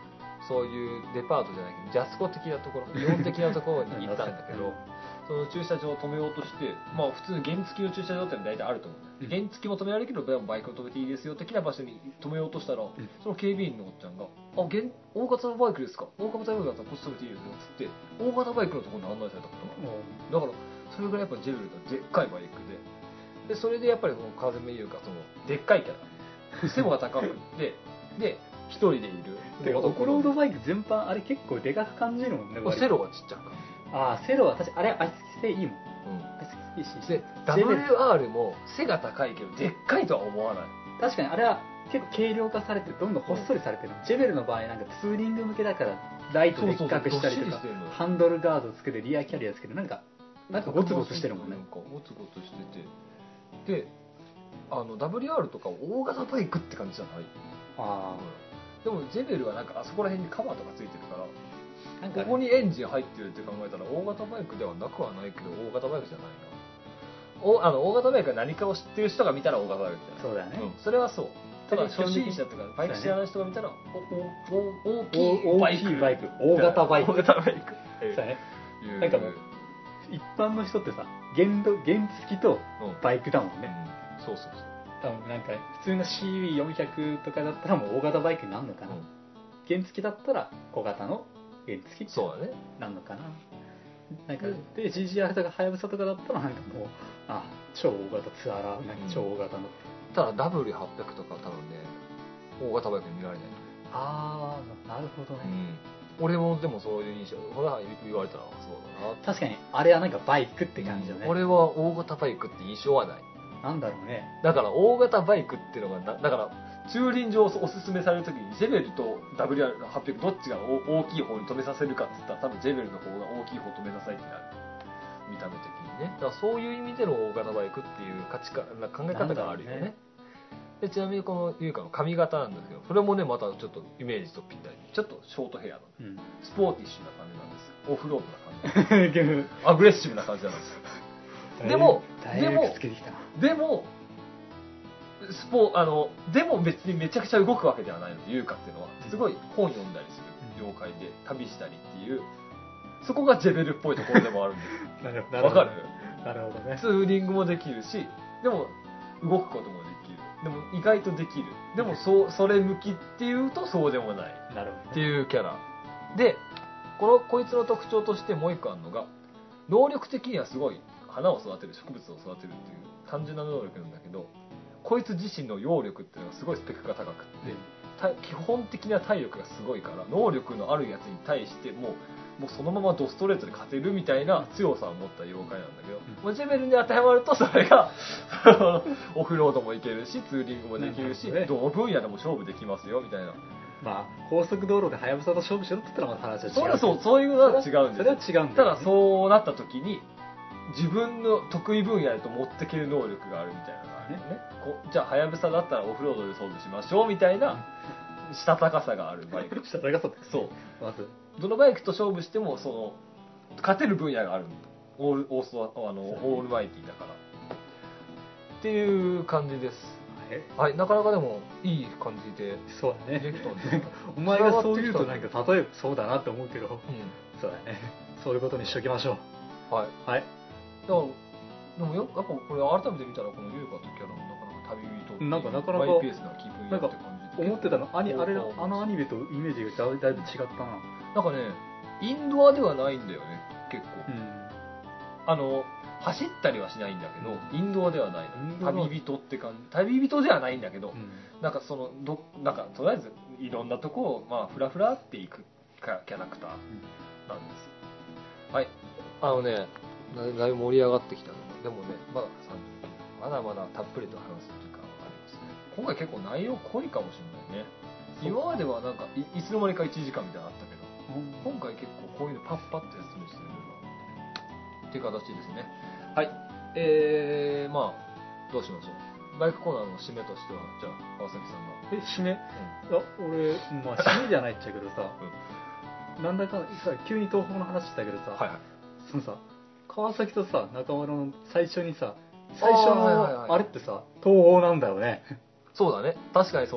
そういうデパートじゃないけどジャスコ的なところイオン的なところに行ったんだけどその駐車場を止めようとしてまあ普通原付の駐車場って大体あると思うんだよ、うん、原付も止められるけどバイクを止めていいですよ的な場所に止めようとしたら、うん、その警備員のおっちゃんが「あ現大型のバイクですか大型バイクだったらこっち止めていいですよ」っつって大型バイクのところに案内されたことがある、だからそれぐらいやっぱジェベルがでっかいバイクででそれでやっぱりその風見優香そのでっかいキャラ背もが高くってで一人でいるでオフロードバイク全般あれ結構でかく感じるもんね。 セロがちっちゃく感じる。 ああセロは確かあれ足つきいいもん、うん、 足つきいいしで ダブリューアール も背が高いけどでっかいとは思わない。 確かにあれは結構軽量化されてどんどんほっそりされてる、うん、ジェベルの場合なんかツーリング向けだからライトでっかくしたりとかハンドルガードつけてリアキャリアつけてなんかなんかゴツゴツしてるもんね。なんかゴツゴツしててであの ダブリューアール とか大型バイクって感じじゃない。ああ、うん、でもジェベルはなんかあそこら辺にカバーとかついてるからなんか、ね、ここにエンジン入ってるって考えたら大型バイクではなくはないけど大型バイクじゃないな。おあの大型バイクは何かを知ってる人が見たら大型バイクじゃない。 そうだよね、 うん、それはそう。ただ初心者とかバイク知らない人が見たら、ね、おお大きいバイクバイク大型バイク大型バイクそうね。なんかもう一般の人ってさ原動原付とバイクだもんね、 うん、そうそうそう。 多分なんか普通の シービーよんひゃく とかだったらもう大型バイクになるのかな、うん、原付だったら小型の原付ってなるのかな。なんか、うん、で ジージーアール とかハヤブサとかだったらなんかもうあ超大型ツアーラーなんか超大型の、 うん、ただ ダブリューはっぴゃく とか多分ね大型バイクに見られない。 ああなるほどね、 うん、俺もでもそういう印象ほら言われたらそうだな。 確かにあれはなんかバイクって感じよね、 うん、俺は大型バイクって印象はない。 なんだろうね。 だから大型バイクっていうのがだから駐輪場をおすすめされるときにジェベルと ダブリューアールはっぴゃく どっちが大きい方に止めさせるかって言ったら多分ジェベルの方が大きい方止めなさいってなる。見た目的にね。だからそういう意味での大型バイクっていう価値観考え方があるよね。ねでちなみにこの優香の髪型なんですけどそれもねまたちょっとイメージとぴったりちょっとショートヘアの、うん、スポーティッシュな感じなんですよ。オフロードな感じアグレッシブな感じなんですよ。でもでもでもスポあのでも別にめちゃくちゃ動くわけではないので優香っていうのはすごい本読んだりする妖怪で旅したりっていうそこがジェベルっぽいところでもあるんですなるほどわかる。 なるほどね。 ツーリングもできるしでも動くこともできるでも意外とできるでもそそれ向きっていうとそうでもないなるほど、ね、 っていうキャラでこのこいつの特徴としてもう一個あるのが能力的にはすごい花を育てる植物を育てるっていう単純な能力なんだけどこいつ自身の揚力っていうのがすごいスペックが高くって、基本的な体力がすごいから能力のあるやつに対してもうもうそのままドストレートで勝てるみたいな強さを持った妖怪なんだけど、うん、ジェベルに当てはまるとそれがオフロードもいけるしツーリングもできるし、ね、どの分野でも勝負できますよみたいな。 まあ高速道路でハヤブサと勝負しろって言ったらまた話は違う。 それはそうそういうのは違うんですよ。 それは違うんだよ、ね、 ただそうなった時に自分の得意分野へと持ってける能力があるみたいなのがあるよね。ねこじゃあハヤブサだったらオフロードで勝負しましょうみたいなしたたかさがあるバイク。 したたかさってそうまずどのバイクと勝負してもその勝てる分野があるオールオーストあのオールマイティーだからっていう感じです。はい、なかなかでもいい感じでそうだねできたんですお前がそう言うとなんか例えばそうだなって思うけど、うん、そうだねそういうことにしときましょう。はいはい。 だからでもよやっぱこれ改めて見たらこの優香というキャラもなかなか旅人っていうなんかなかなかマイペースな気分やって感じで思ってたのあにあれあのアニメとイメージがだいぶ違ったな。 なんかねインドアではないんだよね結構、うん、あの走ったりはしないんだけど、うん、インドアではないの旅人って感じ旅人ではないんだけど、うん、なんかそのどなんかとりあえずいろんなとこをまあフラフラっていくかキャラクターなんです、うん、はいあのねだいぶ盛り上がってきたのでもねまださんじゅっぷんまだまだたっぷりと話す時間はありますね。今回結構内容濃いかもしれないね。今まではなんか い, いつの間にかいちじかんみたいなのあったけど、うん、今回結構こういうのパッパッと説明してるのっていう形ですね。はい。えー、まあどうしましょう。バイクコーナーの締めとしてはじゃあ川崎さんが。 え締め？うん、あ俺まあ締めじゃないっちゃけどさ、うん、なんだかさ急に東宝の話したけどさ、はいはい、そのさ川崎とさ中村の最初にさ最初のあれってさ東宝なんだよね。 そうだね確かにそうだ。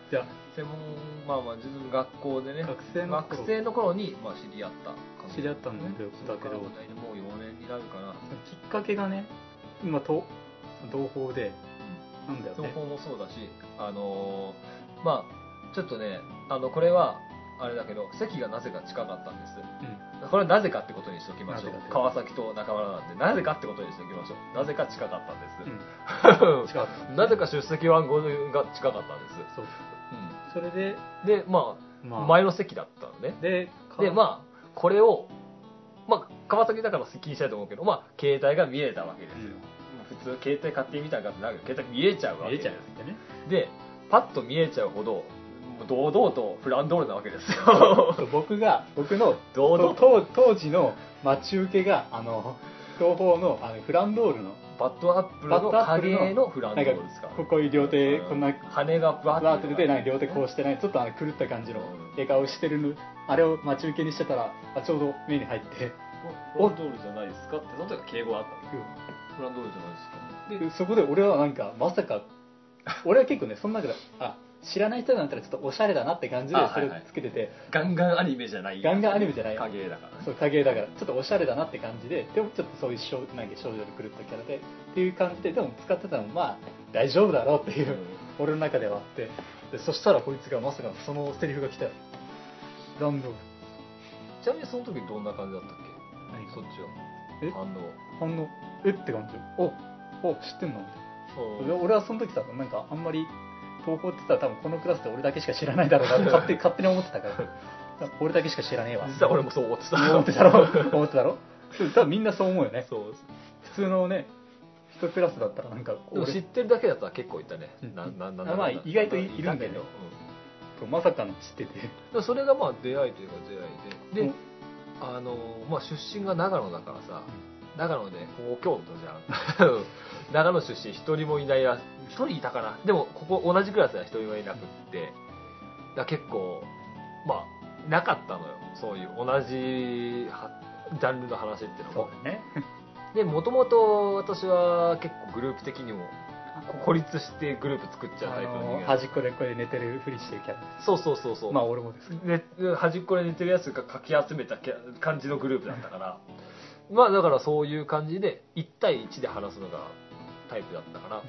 じゃあ専門まあまあ自分学校でね学生の頃学生の頃にまあ知り合った感じ知り合ったんだけどだけどもうよねんになるかな。 きっかけがね今と同胞で、 うん、 なんだよね同胞もそうだしあのー、まあちょっとねあのこれはあれだけど席がなぜか近かったんです、うん、これはなぜかってことにしておきましょう。川崎と中村なんでなぜかってことにしておきましょう。なぜか近かったんです、うん、近かったなぜか出席番号が近かったんです。そう、うん、それででまあ、まあ、前の席だったんでででまあこれをまあ川崎だから気にしたいと思うけどまあ携帯が見えたわけですよ、うん、普通携帯勝手に見たらなく携帯見えちゃうわけです。見えちゃう、ね、でパッと見えちゃうほど堂々とフランドールなわけですよ僕が僕の堂々当時の待ち受けがあの東宝のあのフランドールのバッドアップルの影のフランドールですか。 ここいう両手こんな羽がバーって出てなんか両手こうしてないちょっとあの狂った感じの笑顔してるのあれを待ち受けにしてたらあちょうど目に入ってフランドールじゃないですかってその時は敬語があったんですよ、うん、フランドールじゃないですか。 でそこで俺はなんかまさか俺は結構ねその中であ知らない人だったらちょっとおしゃれだなって感じでそれつけてて、はいはい、 ガンガンアニメじゃないガンガンアニメじゃない影だから、 そう影だからちょっとおしゃれだなって感じででもちょっとそういう少なんか少女で狂ったキャラでっていう感じででも使ってたのもまあ大丈夫だろうっていう、うん、俺の中ではあってでそしたらこいつがまさかそのセリフが来たよランドちなみにその時どんな感じだったっけ。何そっちはえ反応反応えって感じおお知ってんのみたいな俺はその時さなんかあんまり東宝って言ったら多分このクラスで俺だけしか知らないだろうなって勝手勝手に思ってたから俺だけしか知らねえわ実は俺もそう思ってた思ってたろ思ってたろ多分みんなそう思うよね。 そう普通のね一クラスだったらなんかでも知ってるだけだったら結構いたね、うん、なななまあ意外といるんだけど、うん、まさかの知っててそれがまあ出会いというか出会いでで、うん、あのまあ出身が長野だからさ、うん、長野でここ京都じゃん長野出身一人もいないら一人いたかな。でもここ同じクラスは一人もいなくってだ結構まあなかったのよそういう同じジャンルの話っていうのが。 そうだねでもともと私は結構グループ的にも孤立してグループ作っちゃうタイプの人間、 端っこでこれ寝てるふりしてるキャラ。 そうそうそうそうまあ俺もです、 ね、端っこで寝てるやつがかき集めた感じのグループだったからまあだからそういう感じでいち対いちで話すのがタイプだったから、うん、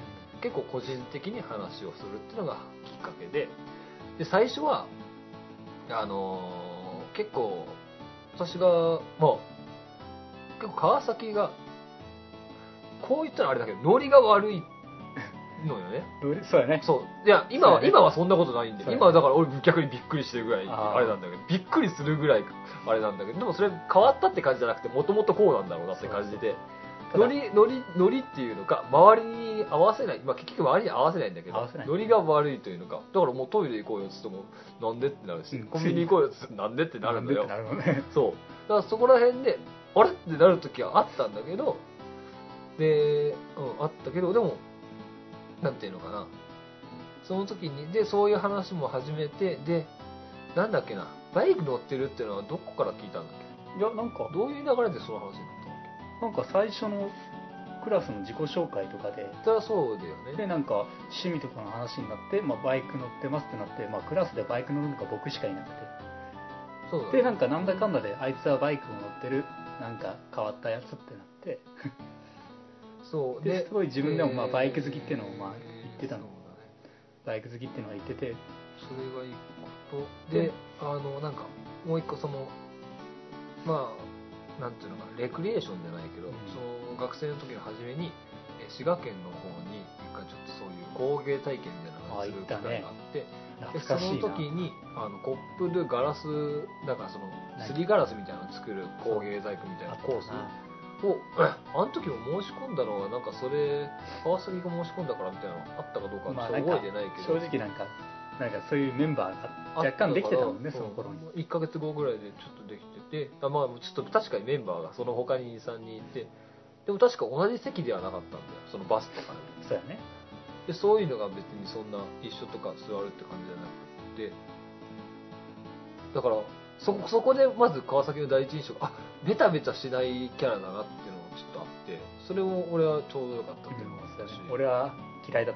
結構個人的に話をするっていうのがきっかけでで最初はあのー、結構私がもう結構川崎がこう言ったらあれだけどノリが悪いのよね。 そうやね。 そういや今は、ね、今はそんなことないんで、ね、今はだから俺逆にびっくりしてるぐらいあれなんだけどびっくりするぐらいあれなんだけどでもそれ変わったって感じじゃなくてもともとこうなんだろうなって感じでノリノリノリっていうのか周りに合わせない、まあ、結局周りに合わせないんだけどノリが悪いというのかだからもうトイレ行こうよっつってもなんでってなるし、うん、コンビニ行こうよっつってなんでってなるんだよ。 なるほどね。 そうだからそこら辺であれってなる時はあったんだけどで、うん、あったけどでもなんていうのかなその時にでそういう話も始めてでなんだっけなバイク乗ってるっていうのはどこから聞いたんだっけ。 いやなんかどういう流れでその話になったんだっけ。 なんか最初のクラスの自己紹介とかでだそうだよね。 でなんか趣味とかの話になって、まあ、バイク乗ってますってなって、まあ、クラスでバイク乗るのが僕しかいなくてそうだ、ね、でなんかなんだかんだであいつはバイクを乗ってるなんか変わったやつってなってそうですごい自分でもまあバイク好きっていうのをまあ言ってたの、ね、バイク好きっていうのは言っててそれが一個とであのなんかもう一個そのまあなんていうのかレクリエーションじゃないけど、うん、その学生の時の初めに滋賀県の方に一回ちょっとそういう工芸体験みたいなのをする機会があってでその時にあのコップでガラスだからそのすりガラスみたいなのを作る工芸細工みたいなコースをあの時も申し込んだのはなんかそれ川崎が申し込んだからみたいなのあったかどうかちょっと覚えてないけど、 まあ、正直なんかなんかそういうメンバーが若干できてたもんねその頃にいっかげつごぐらいでちょっとできててあまあちょっと確かにメンバーがその他ににさんにんいてでも確か同じ席ではなかったんだよそのバスとかでそうやねでそういうのが別にそんな一緒とか座るって感じじゃなくてだからそ, そこでまず川崎の第一印象があベタベタしないキャラだなっていうのがちょっとあってそれも俺はちょうどよかったっていうのがあったし、 うん、俺は嫌いだったから、うん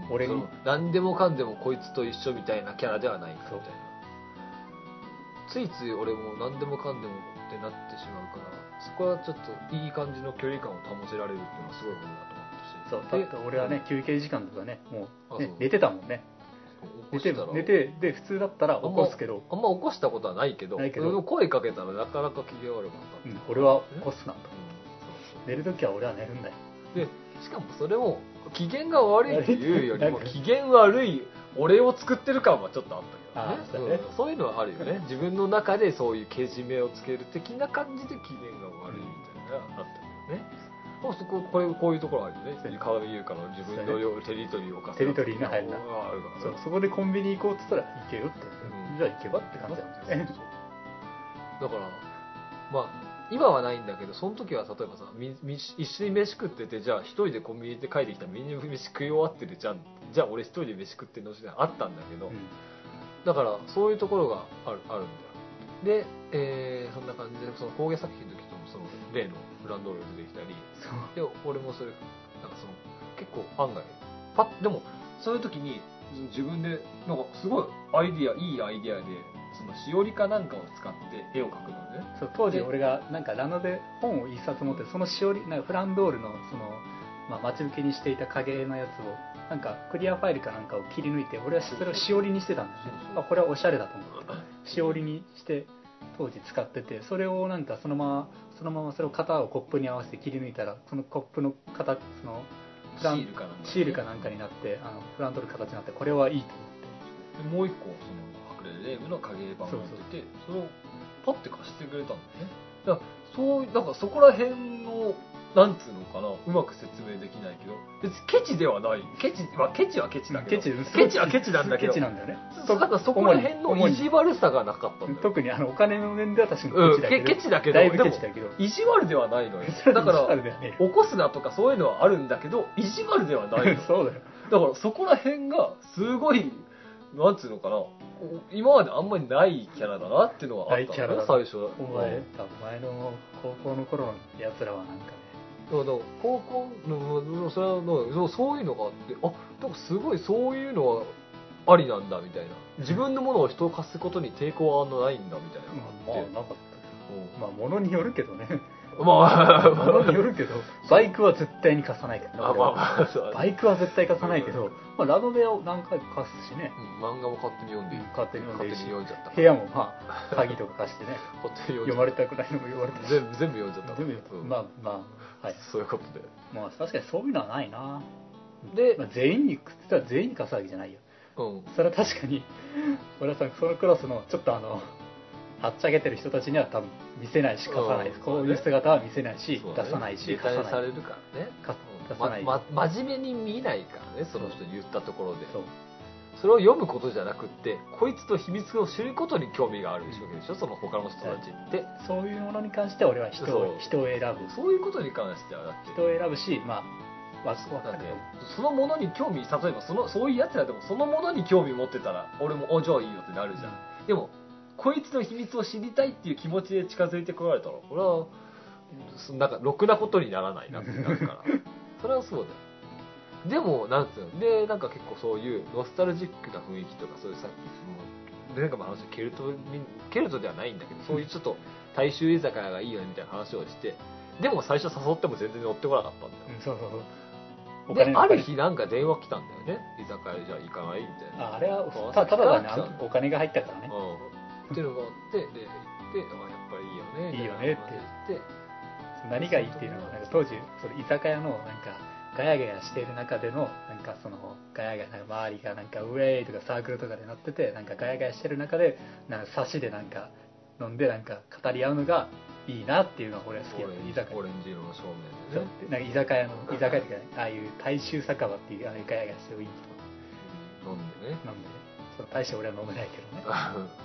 俺に何でもかんでもこいつと一緒みたいなキャラではないかみたいな。ついつい俺も何でもかんでもってなってしまうから、そこはちょっといい感じの距離感を保ちられるっていうのはすごいことだと思ったし。 そうだって俺はね、休憩時間とかね、もう、ね、寝てたもんね。寝て寝てで普通だったら起こすけど、 あんま起こしたことはないけど、ないけど声かけたらなかなか機嫌悪くなかった、うん、 俺は起こすなと、うん、寝るときは俺は寝るんだよ。 でしかもそれも機嫌が悪いっていうよりも機嫌悪い俺を作ってる感はちょっとあったけど ね, うん、そういうのはあるよね。自分の中でそういうけじめをつける的な感じで機嫌が悪いみたいなのがあったけどね。そここれこういうところあるよね。川辺優香の自分のテリトリーを犯すテリトリーが入るな。そう、そこでコンビニ行こうって言ったら行けよって、うん、じゃあ行けばって感じだよね。 だからまあ今はないんだけど、その時は例えばさ、みみ一緒に飯食ってて、じゃあ一人でコンビニで帰ってきたらみんな飯食い終わってるじゃん、じゃあ俺一人で飯食ってるのってあったんだけど、うん、だからそういうところがあるあるんだよ。で、えー、そんな感じでその工芸作品の時ともその例のフランドール出てきたり、で俺もそれなんかその結構案外パッでもそういう時に自分でなんかすごいアイディアいいアイディアでそのしおりかなんかを使って絵を描くのね。 そう当時俺がなんかラノベ本を一冊持ってそのしおりなんかフランドールのその、まあ、待ち受けにしていた影のやつをなんかクリアファイルかなんかを切り抜いて俺はそれをしおりにしてたんですね。まあ、これはおしゃれだと思ってしおりにして当時使ってて、それをなんかそのままそのままそれを型をコップに合わせて切り抜いたらそのコップの形そのシールかなんか、ね、 シールかなんかになってあのフランドール形になってこれはいいと思って、 でもう一個その隠れレームの影版を持ってて、それをパッて貸してくれたんだよね。だからそうなんかそこら辺のなんつうのかな、うまく説明できないけど別にケチではない。ケチはケチはケチだけど、ケチ、ケチはケチなんだけど、 ケチなんだよね。 そただそこら辺の意地悪さがなかったんだよ。 特にあのお金の面では確かにケチだけど、うん、 ケチだけど、 だいぶケチだけど意地悪ではないのよ。だから起こすなとかそういうのはあるんだけど意地悪ではないの。 そうだよ。 だからそこら辺がすごいなんつうのかな、今まであんまりないキャラだなっていうのはあったのね、最初。 お前、前の高校の頃のやつらはなんかね、 だから高校のそれはそういうのがあって、あ、でもすごいそういうのはありなんだみたいな、自分のものを人を貸すことに抵抗はないんだみたいなのがあって、 まあなかった。まあ物によるけどね。 まあ物によるけど、バイクは絶対に貸さないけど、あ、まあまあ、そうバイクは絶対貸さないけど、まあラノベを何回か貸すしね、 うん、漫画も勝手に読んでいい、うん、 勝手に読んでいいし、 読んじゃった部屋もまあ鍵とか貸してね読まれたくらいのも読まれたし、 全部全部読んじゃった。 全部、うん、まあまあ、はい、 そういうことで、 まあ確かにそういうのはないな。で、まあ、全員に食ってたら全員に貸すわけじゃないよ。うん、それは確かに俺はさそのクラスのちょっとあのはっちゃけてる人たちには多分見せないし貸さないです、うん、こういう姿は見せないし、ね、出さないし貸さないされるからね、 出さない、 まま、真面目に見ないからね、その人言ったところで、そうそれを読むことじゃなくってこいつと秘密を知ることに興味があるわけでしょ、その他の人たちって。 そういうものに関しては俺は人を人を選ぶ、 そういうことに関してはだって人を選ぶし、まあわだってそのものに興味、例えばそのそういうやつらでもそのものに興味持ってたら俺もおじゃあいいよってなるじゃん、うん、でもこいつの秘密を知りたいっていう気持ちで近づいてこられたらこれはなんかろくなことにならないなってなるからそれはそうだよ。でもなんつうので、なんか結構そういうノスタルジックな雰囲気とかそういうさっきそのなんかまあ話ケルトにケルトではないんだけど、そういうちょっと大衆居酒屋がいいよねみたいな話をして、でも最初誘っても全然乗ってこなかったんだよ、 うん、そうそうそう。 である日なんか電話来たんだよね、居酒屋じゃあ行かないみたいな。 ああれはたただだね、お金が入ったからね、 うん、っていうのがあってで行って、あ、やっぱりいいよねいいよねって言って、何がいいっていうのはなんか当時その居酒屋のなんかガヤガヤしている中でのなんかそのガヤガヤなんか周りがなんかウェイとかサークルとかでなってて、なんかガヤガヤしてる中でなんか差しでなんか飲んでなんか語り合うのがいいなっていうのは俺は好きだった。居酒屋オレンジ色の照明でね、 なんか居酒屋の居酒屋とかああいう大衆酒場っていうああいうガヤガヤしてるいい人飲んでね、 飲んでその大して俺は飲めないけどね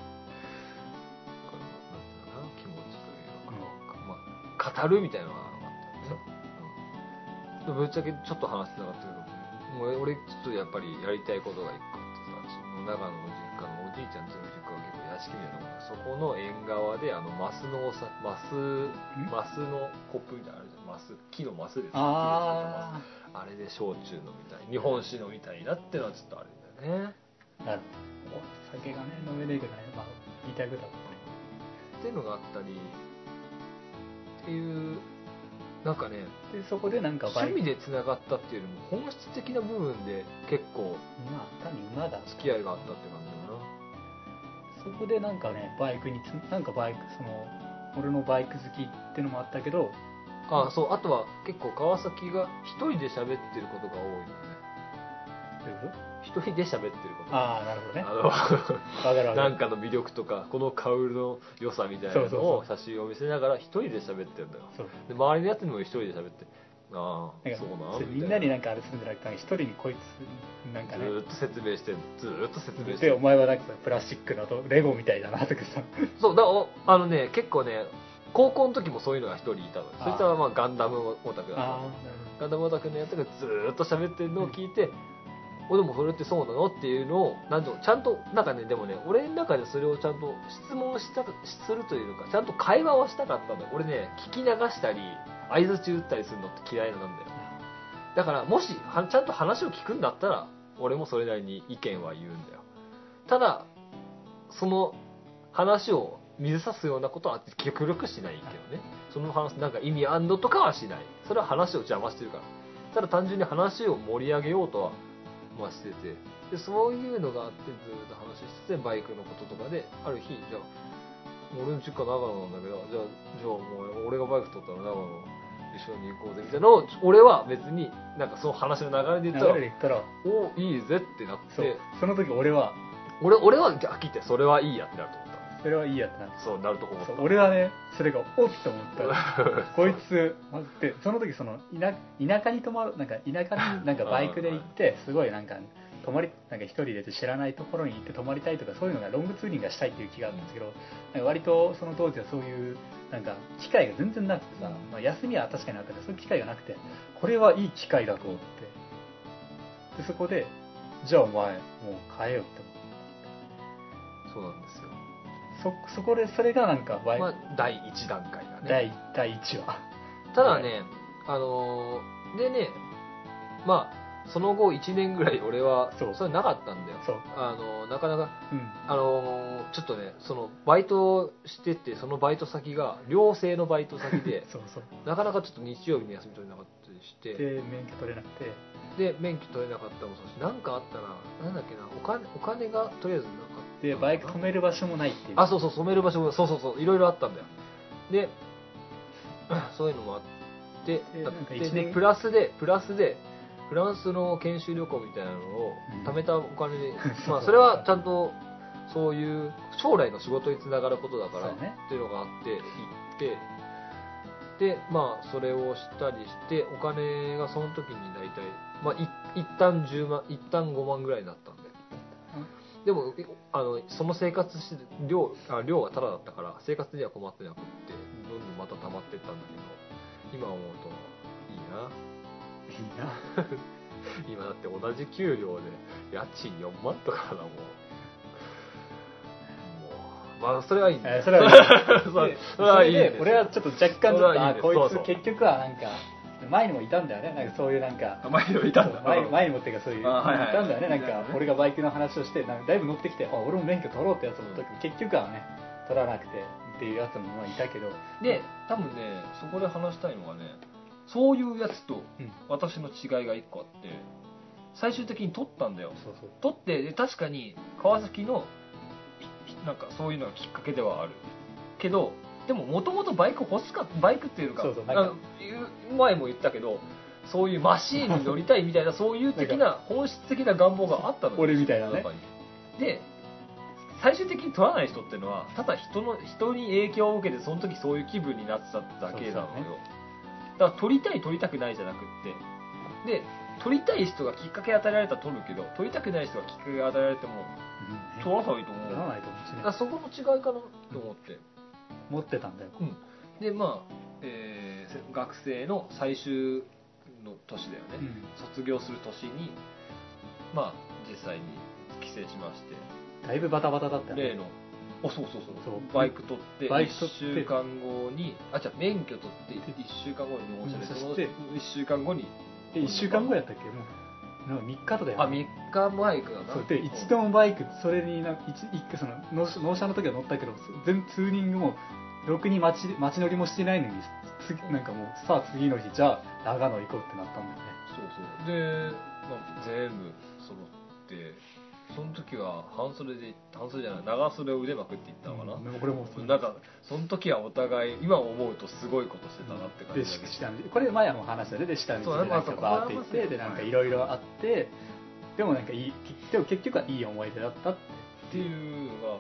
気持ちというのか、うん、まあ、語るみたいなのがあったんですよ、うん、ぶっちゃけちょっと話してなかったけど、もう俺ちょっとやっぱりやりたいことが一個あってさ、長野の実家のおじいちゃんちの実家が結構屋式みたいなもんで、そこの縁側であのマスのおさマスマスのコップみたいなのあるじゃん。マス木のマスです。 ああれで焼酎飲みたい、日本酒飲みたいなってのはちょっとあるんだよね。 なるほど。お酒がね飲めねえぐらい、まあ言いたいことだもんね。 っていうのがあったりっていう、なんかね、 でそこでなんかバイク趣味でつながったっていうよりも本質的な部分で結構まあ単に馬だ付き合いがあったって感じだな。 そこでなんかねバイクにつなんかバイクその俺のバイク好きってのもあったけど、 ああ、そう、あとは結構川崎が一人で喋ってることが多いのね。 どういうこと？ 一人で喋ってること。 ああなるほどね。 あのわかるわかる。 なんかの魅力とかこのカウルの良さみたいなのを写真を見せながら一人で喋ってるんだよ。 そうで周りのやつにも一人で喋って、ああなんかそうなそれみんなになんかあれするんじゃなくて一人にこいつなんかねずーっと説明してるずーっと説明してる。 でお前はなんかプラスチックのとレゴみたいだなとかさそうだおあのね結構ね高校の時もそういうのが一人いたの。そいつはまあガンダムオタクだった。ガンダムオタクのやつがずーっと喋ってるのを聞いて、おでもそれってそうなのっていうのをなんとちゃんとなんかねでもね俺の中でそれをちゃんと質問したするというのかちゃんと会話をしたかったんだよ。俺ね聞き流したり相槌打ったりするのって嫌いなんだよ。だからもしはちゃんと話を聞くんだったら俺もそれなりに意見は言うんだよ。ただその話を水差すようなことは極力しないけどね。その話なんか意味あんのとかはしない。それは話を邪魔してるから。ただ単純に話を盛り上げようとはまあしてて、でそういうのがあってずっと話しててバイクのこととかである日じゃあ俺の実家長野なんだけどじゃあじゃあもう俺がバイク取ったら長野一緒に行こうぜみたいなのを俺は別になんかその話の流れで言ったら流れで言ったらおいいぜってなってそうその時俺は俺俺は聞いてそれはいいやってなると思った。 それはいいやってなってそうなると思った。 俺はねそれがおっと思ったこいつでその時その田田舎に泊まるなんか田舎になんかバイクで行ってすごいなんか泊まりなんか一人で知らないところに行って泊まりたいとかそういうのがロングツーリングがしたいっていう気があったんですけど、なんか割とその当時はそういうなんか機会が全然なくてさ、まあ、休みは確かにあったけどそういう機会がなくてこれはいい機会だと思ってでそこでじゃあお前もう変えようって思ってそうなんですよ。 そそこでそれがなんかバイク、 まあ、だいいち段階がね第第一話ただね、あのーでねまあその後いちねんぐらい俺はそうそれなかったんだよ。 そうあのなかなか、 うんあのーちょっとねそのバイトしててそのバイト先が寮生のバイト先でそうそうなかなかちょっと日曜日に休み取れなかったりしてで免許取れなくてで免許取れなかったのもそうし何かあったらなんだっけなお金お金がとりあえずなかったでバイク止める場所もないっていうあそうそう染める場所もそうそうそういろいろあったんだよ。でそういうのもあってでなんかで一年でプラスでプラスでフランスの研修旅行みたいなのを貯めたお金で、 うんまあそれはちゃんとそういう将来の仕事につながることだからそうねっていうのがあって行ってでまあそれをしたりしてお金がその時に大体まあい一旦じゅうまん一旦ごまんぐらいになったんで、でもあのその生活して量あ量がタダだったから生活には困ってなくってどんどんまた溜まっていったんだけど今思うといいないいな今だって同じ給料で家賃よんまんとかだもん。もうまあそれはいいんだよ。 えーそれはいいそうでそれはいいんですよ。 それで俺はちょっと若干ちょっとあこいつそれはいいんですそうそう結局はなんか前にもいたんだよねなんかそういうなんか前にもいたんだ。 前前にもっていうかそういういあはいはいたんだよねなんいたんだねか俺がバイクの話をしてなんかだいぶ乗ってきてあ俺も免許取ろうってやつの時も結局はね取らなくてっていうやつもまあいたけどで多分ねそこで話したいのがねそういうやつとうん私の違いがいっこあって最終的に取ったんだよ。 そうそう取ってで確かに川崎のなんかそういうのがきっかけではあるけどでももともとバイク欲しかったバイクっていうかそうそうなんかあの言う前も言ったけどそういうマシーンに乗りたいみたいなそういう的な本質的な願望があったのよ俺みたいなね中にで最終的に取らない人っていうのはただ人の人に影響を受けてその時そういう気分になってただけなのよ。 そうそうねだから取りたい取りたくないじゃなくってで取りたい人がきっかけ与えられたら取るけど取りたくない人がきっかけ与えられてもうん取らないと思う。 取らないと思うしねだからそこの違いかなと思って、 持ってたんだようん、でまあ、えー学生の最終の年だよね、 うん卒業する年にまあ実際に帰省しましてだいぶバタバタだったよね例のあ、そうそうそうそうバイク取ってバイ 1 ク取って週間後にあじゃあ免許取っていっしゅうかんごに納車でその納車していっしゅうかんごにでいっしゅうかんごやったっけもうなんかみっかとかやあみっかバイクだなそうで一度もバイクそれにな一一回その納車納車の時は乗ったけど全ツーリングもろくに街街乗りもしてないのに次なんかもうさあ次の日じゃあ長野行こうってなったんだよね。 そうそうで、まあ、全部揃ってその時は半袖で半袖じゃない長袖を腕まくっていったのかな、 うん、でもこれもなんかその時はお互い今思うとすごいことしてたなって感じでだけど、 下道これ前も話したでで下道でなんかバーって行ってでなんかいろいろあってでもなんかいいでも結局はいい思い出だったってっていうのがあ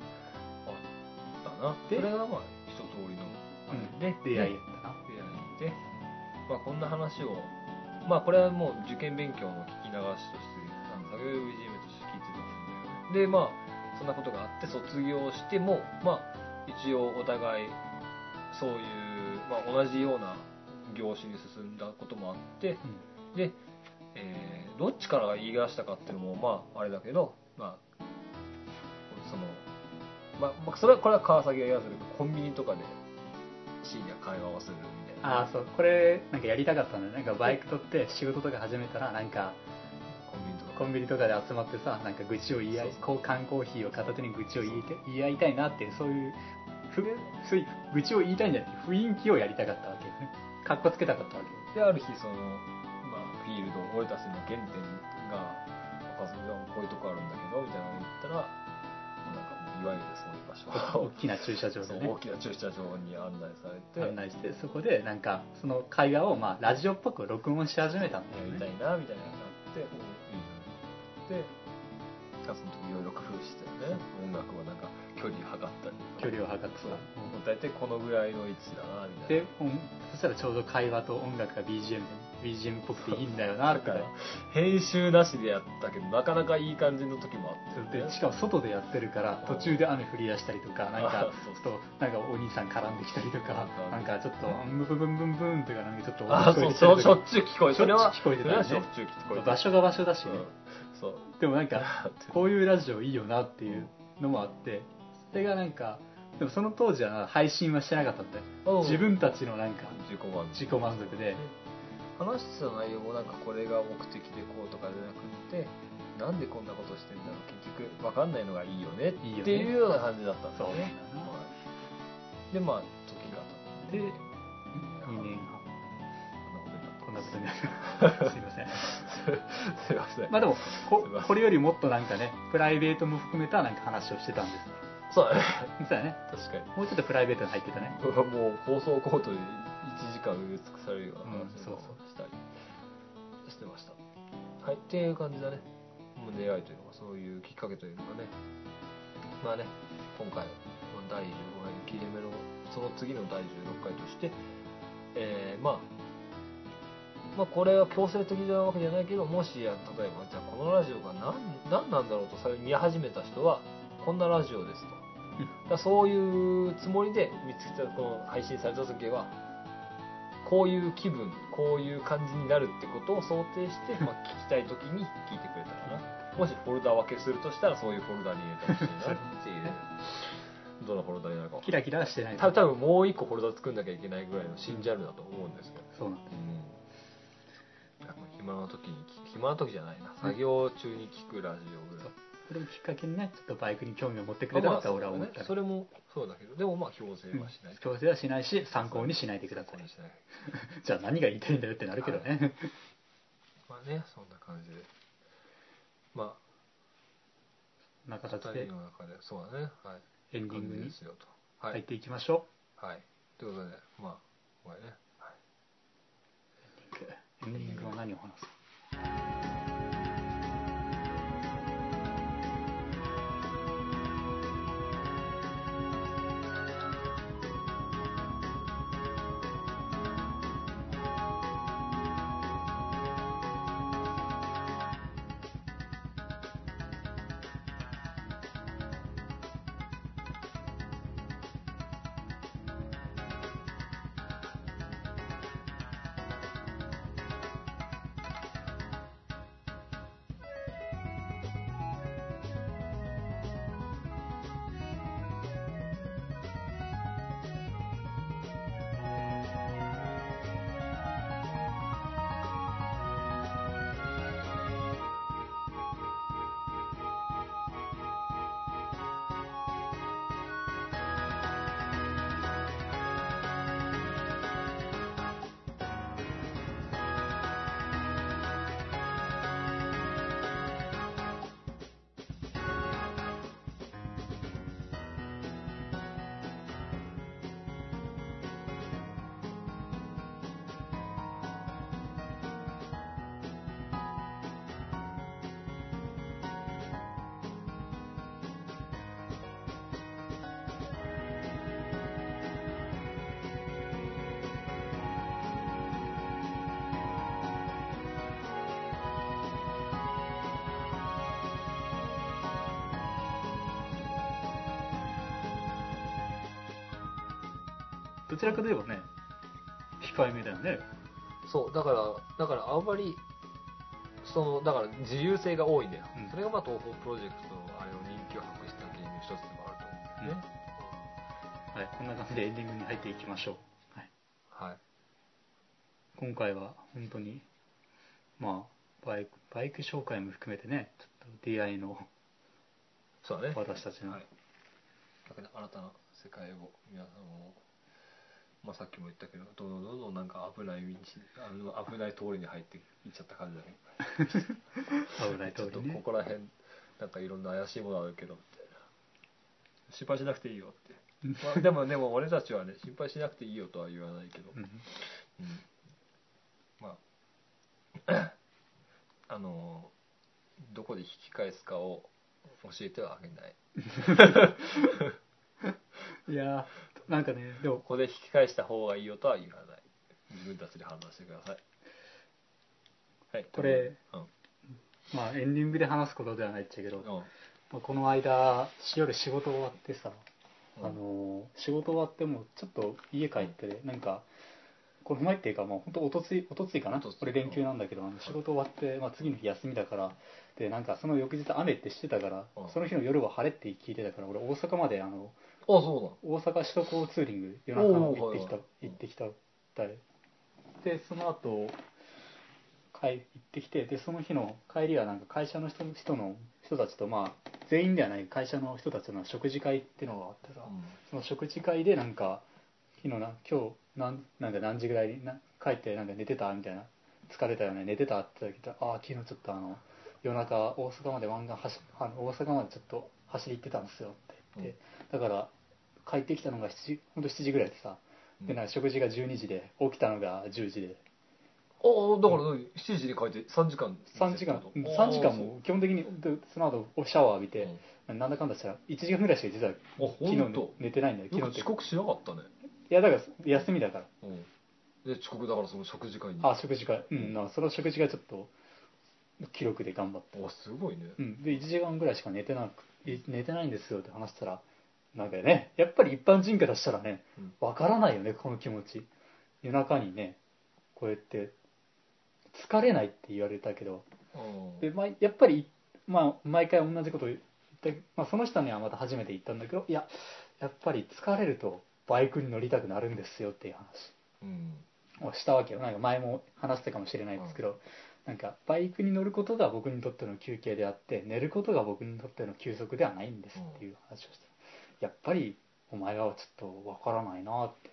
ったな。 でそれがまあ一通りのあれで、 うん、出会いやったな。 出会いで、まあこんな話をまあこれはもう受験勉強の聞き流しとしてあの作業 ビージーエム として聞いてたんだよね。でまあそんなことがあって卒業してもまあ一応お互いそういう、まあ、同じような業種に進んだこともあって、うん、で、えー、どっちからが言い出したかっていうのもまああれだけど、まあそのまあ、まあ、それはこれは川崎が言わせるコンビニとかで深夜会話をするみたいな。 ああそうこれなんかやりたかったんだよ。なんかバイク取って仕事とか始めたらなんかコンビニとかコンビニとかで集まってさなんか愚痴を言い合いこう缶コーヒーを片手に愚痴を言いて言い合いたいなっていうそういうふそういう愚痴を言いたいんじゃなくて雰囲気をやりたかったわけよね。かっこつけたかったわけである日その、まあ、フィールド俺たちの原点がこういうとこあるんだけどみたいなのを言ったらなんかもういわゆるそういう場所大きな駐車場でね大きな駐車場に案内されて案内してそこでなんかその会話をまあラジオっぽく録音し始めたんだよね。 やりたいなみたいなのがあっていいでその時いろいろ工夫してね音楽はなんか距離測ったり距離を測ってさもう大体このぐらいの位置だなみたいなでそしたらちょうど会話と音楽が ビージーエム で ビージーエム っぽくていいんだよなって編集なしでやったけどなかなかいい感じの時もあって、 ね、でしかも外でやってるから途中で雨降り出したりとかなんかちょっとなんかお兄さん絡んできたりとかなんかちょっとブンブンブンブンとかなんかちょっとあそうそうしょっちゅう聞こえてそれは聞こえてたね。 しょっちゅう聞こえて場所が場所だしね、 うん、そうでもなんかこういうラジオいいよなっていうのもあってそれがなんかでもその当時は配信はしてなかったんだよ。自分たちのなんか自己満足自己満足で話してた内容もなんかこれが目的でこうとかじゃなくてなんでこんなことしてんだろう結局分かんないのがいいよねっていうような感じだったんですよね。でまあ時が経ってにねんはんこんなことになったすいませんすいませんまあでも こ, これよりもっとなんかねプライベートも含めたなんか話をしてたんです。 そうだねそうだね確かにもうちょっとプライベートに入ってたね。 もう放送コートでいちじかん埋め尽くされるような話をしたりしてました、はい、っていう感じだね。もう出会いというのがそういうきっかけというのがねまあね今回だいじゅうごかいの切れ目のその次のだいじゅうろっかいとして、えー、まあまあこれは強制的なわけじゃないけどもしや例えばじゃあこのラジオが何, 何なんだろうとそれ見始めた人はこんなラジオですとだそういうつもりで見つけたこの配信された時はこういう気分こういう感じになるってことを想定して、まあ、聞きたい時に聞いてくれたらなもしフォルダ分けするとしたらそういうフォルダに入れてほしいなっていうどのフォルダになるかキラキラしてない多分もう一個フォルダ作んなきゃいけないぐらいの新ジャンルだと思うんですけどそうなんです、 うん、暇な時に暇な時じゃないな作業中に聞くラジオぐらいそれもきっかけにねちょっとバイクに興味を持ってくれたらと俺は思った、 まあそれもそうだけどでもまあ強制はしない、うん、 強制はしないし参考にしないでくださいじゃあ何が言いたいんだよってなるけどね、はい、 まあねそんな感じでまあそんな形での中でそうだね、はい、 エンディングに入入っていきましょうはい、はい、ということでまあこれね、はい、 エンディングエンディングは何を話すどちらかといえばね控えめだよね。 そうだからだからあんまりそのだから自由性が多いんだよ、うん、それがまあ東宝プロジェクトのあれを人気を博した原因の一つでもあると思うね、 うん、はい、こんな感じでエンディングに入っていきましょう。はい、はい、今回は本当にまあバイクバイク紹介も含めてね、ちょっと出会いのそうだね、 私たちの、はい、 新たな世界を皆さんも、まあ、さっきも言ったけどどんどんどんどんなんか危ない道あの危ない通りに入っていっちゃった感じだね危ない通りね、 ちょっとここら辺なんかいろんな怪しいものあるけどみたいな、心配しなくていいよって、まあ、でもでも俺たちはね心配しなくていいよとは言わないけど、うんうん、まああのどこで引き返すかを教えてはあげないいやなんかね、でもここで引き返した方がいいよとは言わない、自分たちで判断してください。はい、 これ、うん、まあエンディングで話すことではないっちゃけど、うん、まあ、この間夜仕事終わってさ、うん、あの仕事終わってもうちょっと家帰って、うん、なんかこの前っていうかもう本当おとついおとついかな、これ連休なんだけど、あの仕事終わって、まあ、次の日休みだからで、なんかその翌日雨ってしてたから、うん、その日の夜は晴れって聞いてたから、俺大阪まであのあそうだ大阪首都高ツーリング夜中の行ってきた、行ってきたで、その後帰行ってきて、でその日の帰りはなんか会社の人の人の人たちと、まあ全員ではない会社の人たちの食事会っていうのがあってさ、うん、その食事会でなんか日のな今日なんなんか何時ぐらいにな帰ってなんか寝てたみたいな、疲れたよね寝てたって言ったら、ああ昨日ちょっとあの夜中大阪まで湾岸走あの大阪までちょっと走り行ってたんですよって言って、うん、だから帰ってきたのがしちじほんとしちじぐらいでさ、でなんか食事がじゅうにじで起きたのがじゅうじで、 ああだからしちじに帰ってさんじかんさんじかんさんじかんも基本的にその後シャワー浴びて、うん、なんだかんだしたらいちじかんぐらいしか実は昨日寝てないんだよ。昨日って遅刻しなかったね。 いやだから休みだから、 うん、で遅刻だからその食事会に、 あ食事会、うん、うん、その食事会ちょっと記録で頑張って、 あすごいね、 うん、でいちじかんぐらいしか寝てなく寝てないんですよって話したら、なんかねやっぱり一般人からしたらねわからないよねこの気持ち。夜中にねこうやって疲れないって言われたけど、で、まあ、やっぱり、まあ、毎回同じこと言って、まあ、その人にはまた初めて言ったんだけど、いややっぱり疲れるとバイクに乗りたくなるんですよっていう話をしたわけよ。なんか前も話したかもしれないですけど、なんかバイクに乗ることが僕にとっての休憩であって寝ることが僕にとっての休息ではないんですっていう話をして、やっぱりお前はちょっとわからないなって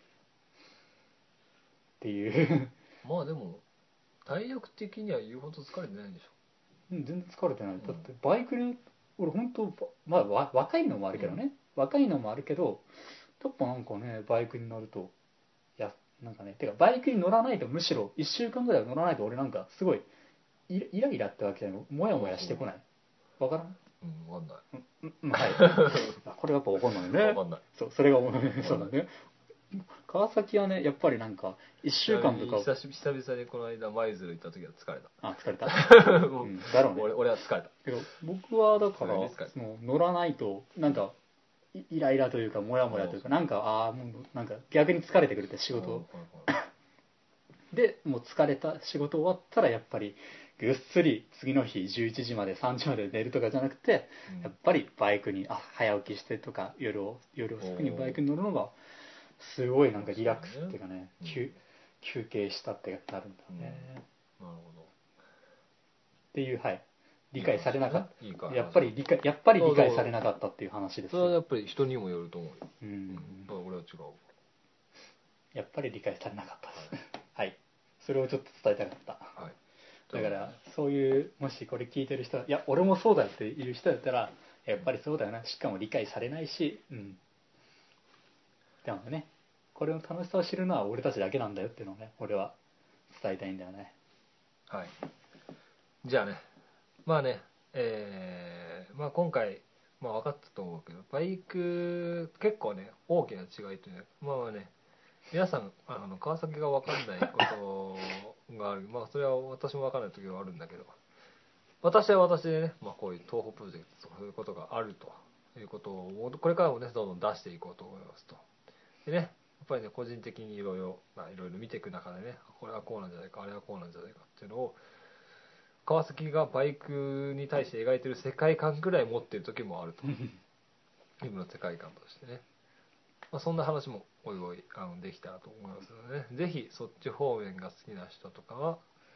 っていうまあでも体力的には言うほど疲れてないんでしょ。 うん、全然疲れてない。だってバイクに俺本当まあわ若いのもあるけどね、うん、若いのもあるけどやっぱなんかねバイクに乗るといやなんかねてかバイクに乗らないとむしろいっしゅうかんぐらい乗らないと俺なんかすごいイライラってわけじゃない、もやもやしてこない。わからん。 うん、わかんない。 うん、はい。これやっぱわかんないね。 わかんない。 そう、それがそうだね。川崎はねやっぱりなんかいっしゅうかんとか久々にこの間舞鶴行った時は疲れた。 あ疲れた、うん、だろうね。 俺, 俺は疲れた。 僕はだからその乗らないとなんかイライラというかモヤモヤというかなんかああもうなんか逆に疲れてくるって仕事でもう疲れた仕事終わったらやっぱりぐっすり次の日じゅういちじまでさんじまで寝るとかじゃなくて、うん、やっぱりバイクにあ早起きしてとか夜を夜遅くにバイクに乗るのがすごいなんかリラックスっていうかね、うん、休, 休憩したってなるんだね、 うん、なるほどっていう、はい理解されなかった、いいかやっぱり理解やっぱり理解されなかったっていう話です。 それはやっぱり人にもよると思うよ。 うん、うん、 俺は違う。 やっぱり理解されなかったです。はい、はい、それをちょっと伝えたかった。はい。だからそういうもしこれ聞いてる人はいや俺もそうだっていう人だったらやっぱりそうだよな、しかも理解されないし、うん。でもねこれの楽しさを知るのは俺たちだけなんだよっていうのをね俺は伝えたいんだよね。 はい。じゃあねまあねえー、まあ今回まあ分かったと思うけどバイク結構ね大きな違いというねまあまあね皆さんあの川崎が分かんないことがあるまあそれは私も分かんない時はあるんだけど私は私でね、まあ、こういう東北プロジェクトそういうことがあるということをこれからもねどんどん出していこうと思いますと。でねぱりね個人的にいろいろまあいろいろ見ていく中でね、これはこうなんじゃないかあれはこうなんじゃないかっていうのを川崎がバイクに対して描いてる世界観くらい持ってる時もあると今の世界観としてね、まあ、そんな話もおいおいあのできたらと思いますのでね、ぜひそっち方面が好きな人とかは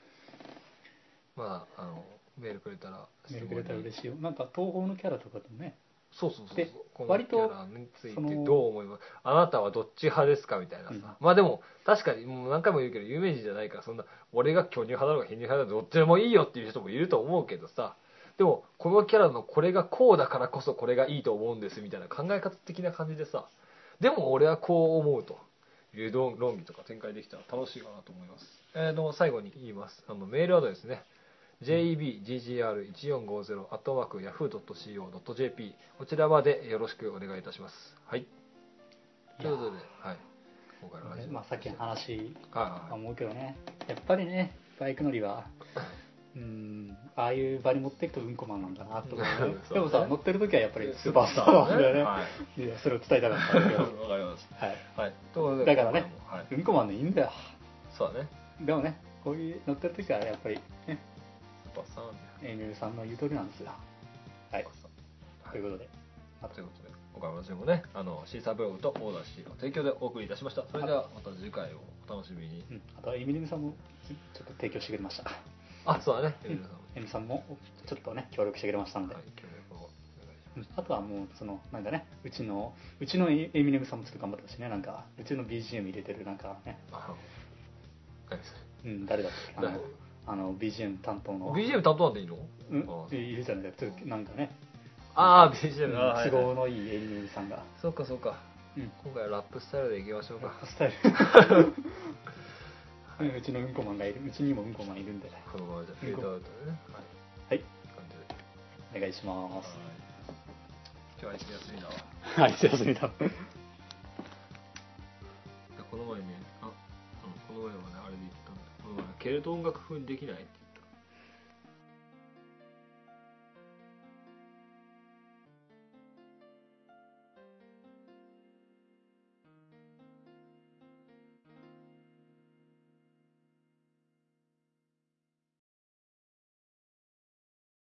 まああのメールくれたらメールくれたら嬉しいよ。なんか東宝のキャラとかとね、 そうそうそうでこの割とキャラについてそのどう思いますあなたはどっち派ですかみたいなさ、 うんまあでも確かにもう何回も言うけど有名人じゃないからそんな俺が巨乳派だろうが貧乳派だろうがどっちでもいいよっていう人もいると思うけどさ、でもこのキャラのこれがこうだからこそこれがいいと思うんですみたいな考え方的な感じでさ、でも俺はこう思うという論議とか展開できたら楽しいかなと思います。えー、の最後に言います。あのメールアドレスね、ジェイイービージージーアールいちよんごゼロ アットマークヤフードットシーオードットジェーピー こちらまでよろしくお願いいたします。はい。ということで、はい。今回の話、 まあさっきの話は思うけどね、やっぱりねバイク乗りはうーんああいう場に持っていくとうんこマンなんだなと思う、ねそうねでもさ乗ってる時はやっぱりスーパースターなんだよね。 はい。 いやそれを伝えたかったんだけどわかりましはい、 た。はい。ということでだからね、 はい、 うんこマンでいいんだよ。 そうだね。 でもねこういう乗ってる時はやっぱりねスーパーさんで。 エミルさんの言う通りなんですよ。はい。ということで、 またということで、今回の話もね、あのシーサーブログとオーダーシーの提供でお送りいたしました。それではまた次回をお楽しみに。 うん、あとはエミリムさんもちょっと提供してくれました。 あ、そうだね。エミリムさんも。 エミさんもちょっとね協力してくれましたので。 はい、協力をお願いします。 あとはもうそのなんかねうちのうちのエミネムさんもちょっと頑張ってほしいね。なんかうちの ビージーエム 入れてるなんかね、 あ、何それ。 うん誰だっけあのあの ビージーエム 担当のビージーエム 担当なんでいいの？ うんあいるじゃないですか。ちょっとなんかねあー、ビージーエム、 うんあー、 都合のいいエミネムさんが、 そうかそうか。 うん今回はラップスタイルでいきましょうか。 スタイルうんうちのうんこマンがいる、うちにもうんこマンいるんで、 このままじゃフェードアウトでね。 はい感じで。 お願いします。 今日は一日休みだわ。 はい、休みだ。 この前ね、あ、うん、この前はね、あれで言ったんだ。この前、ケルト音楽風にできないって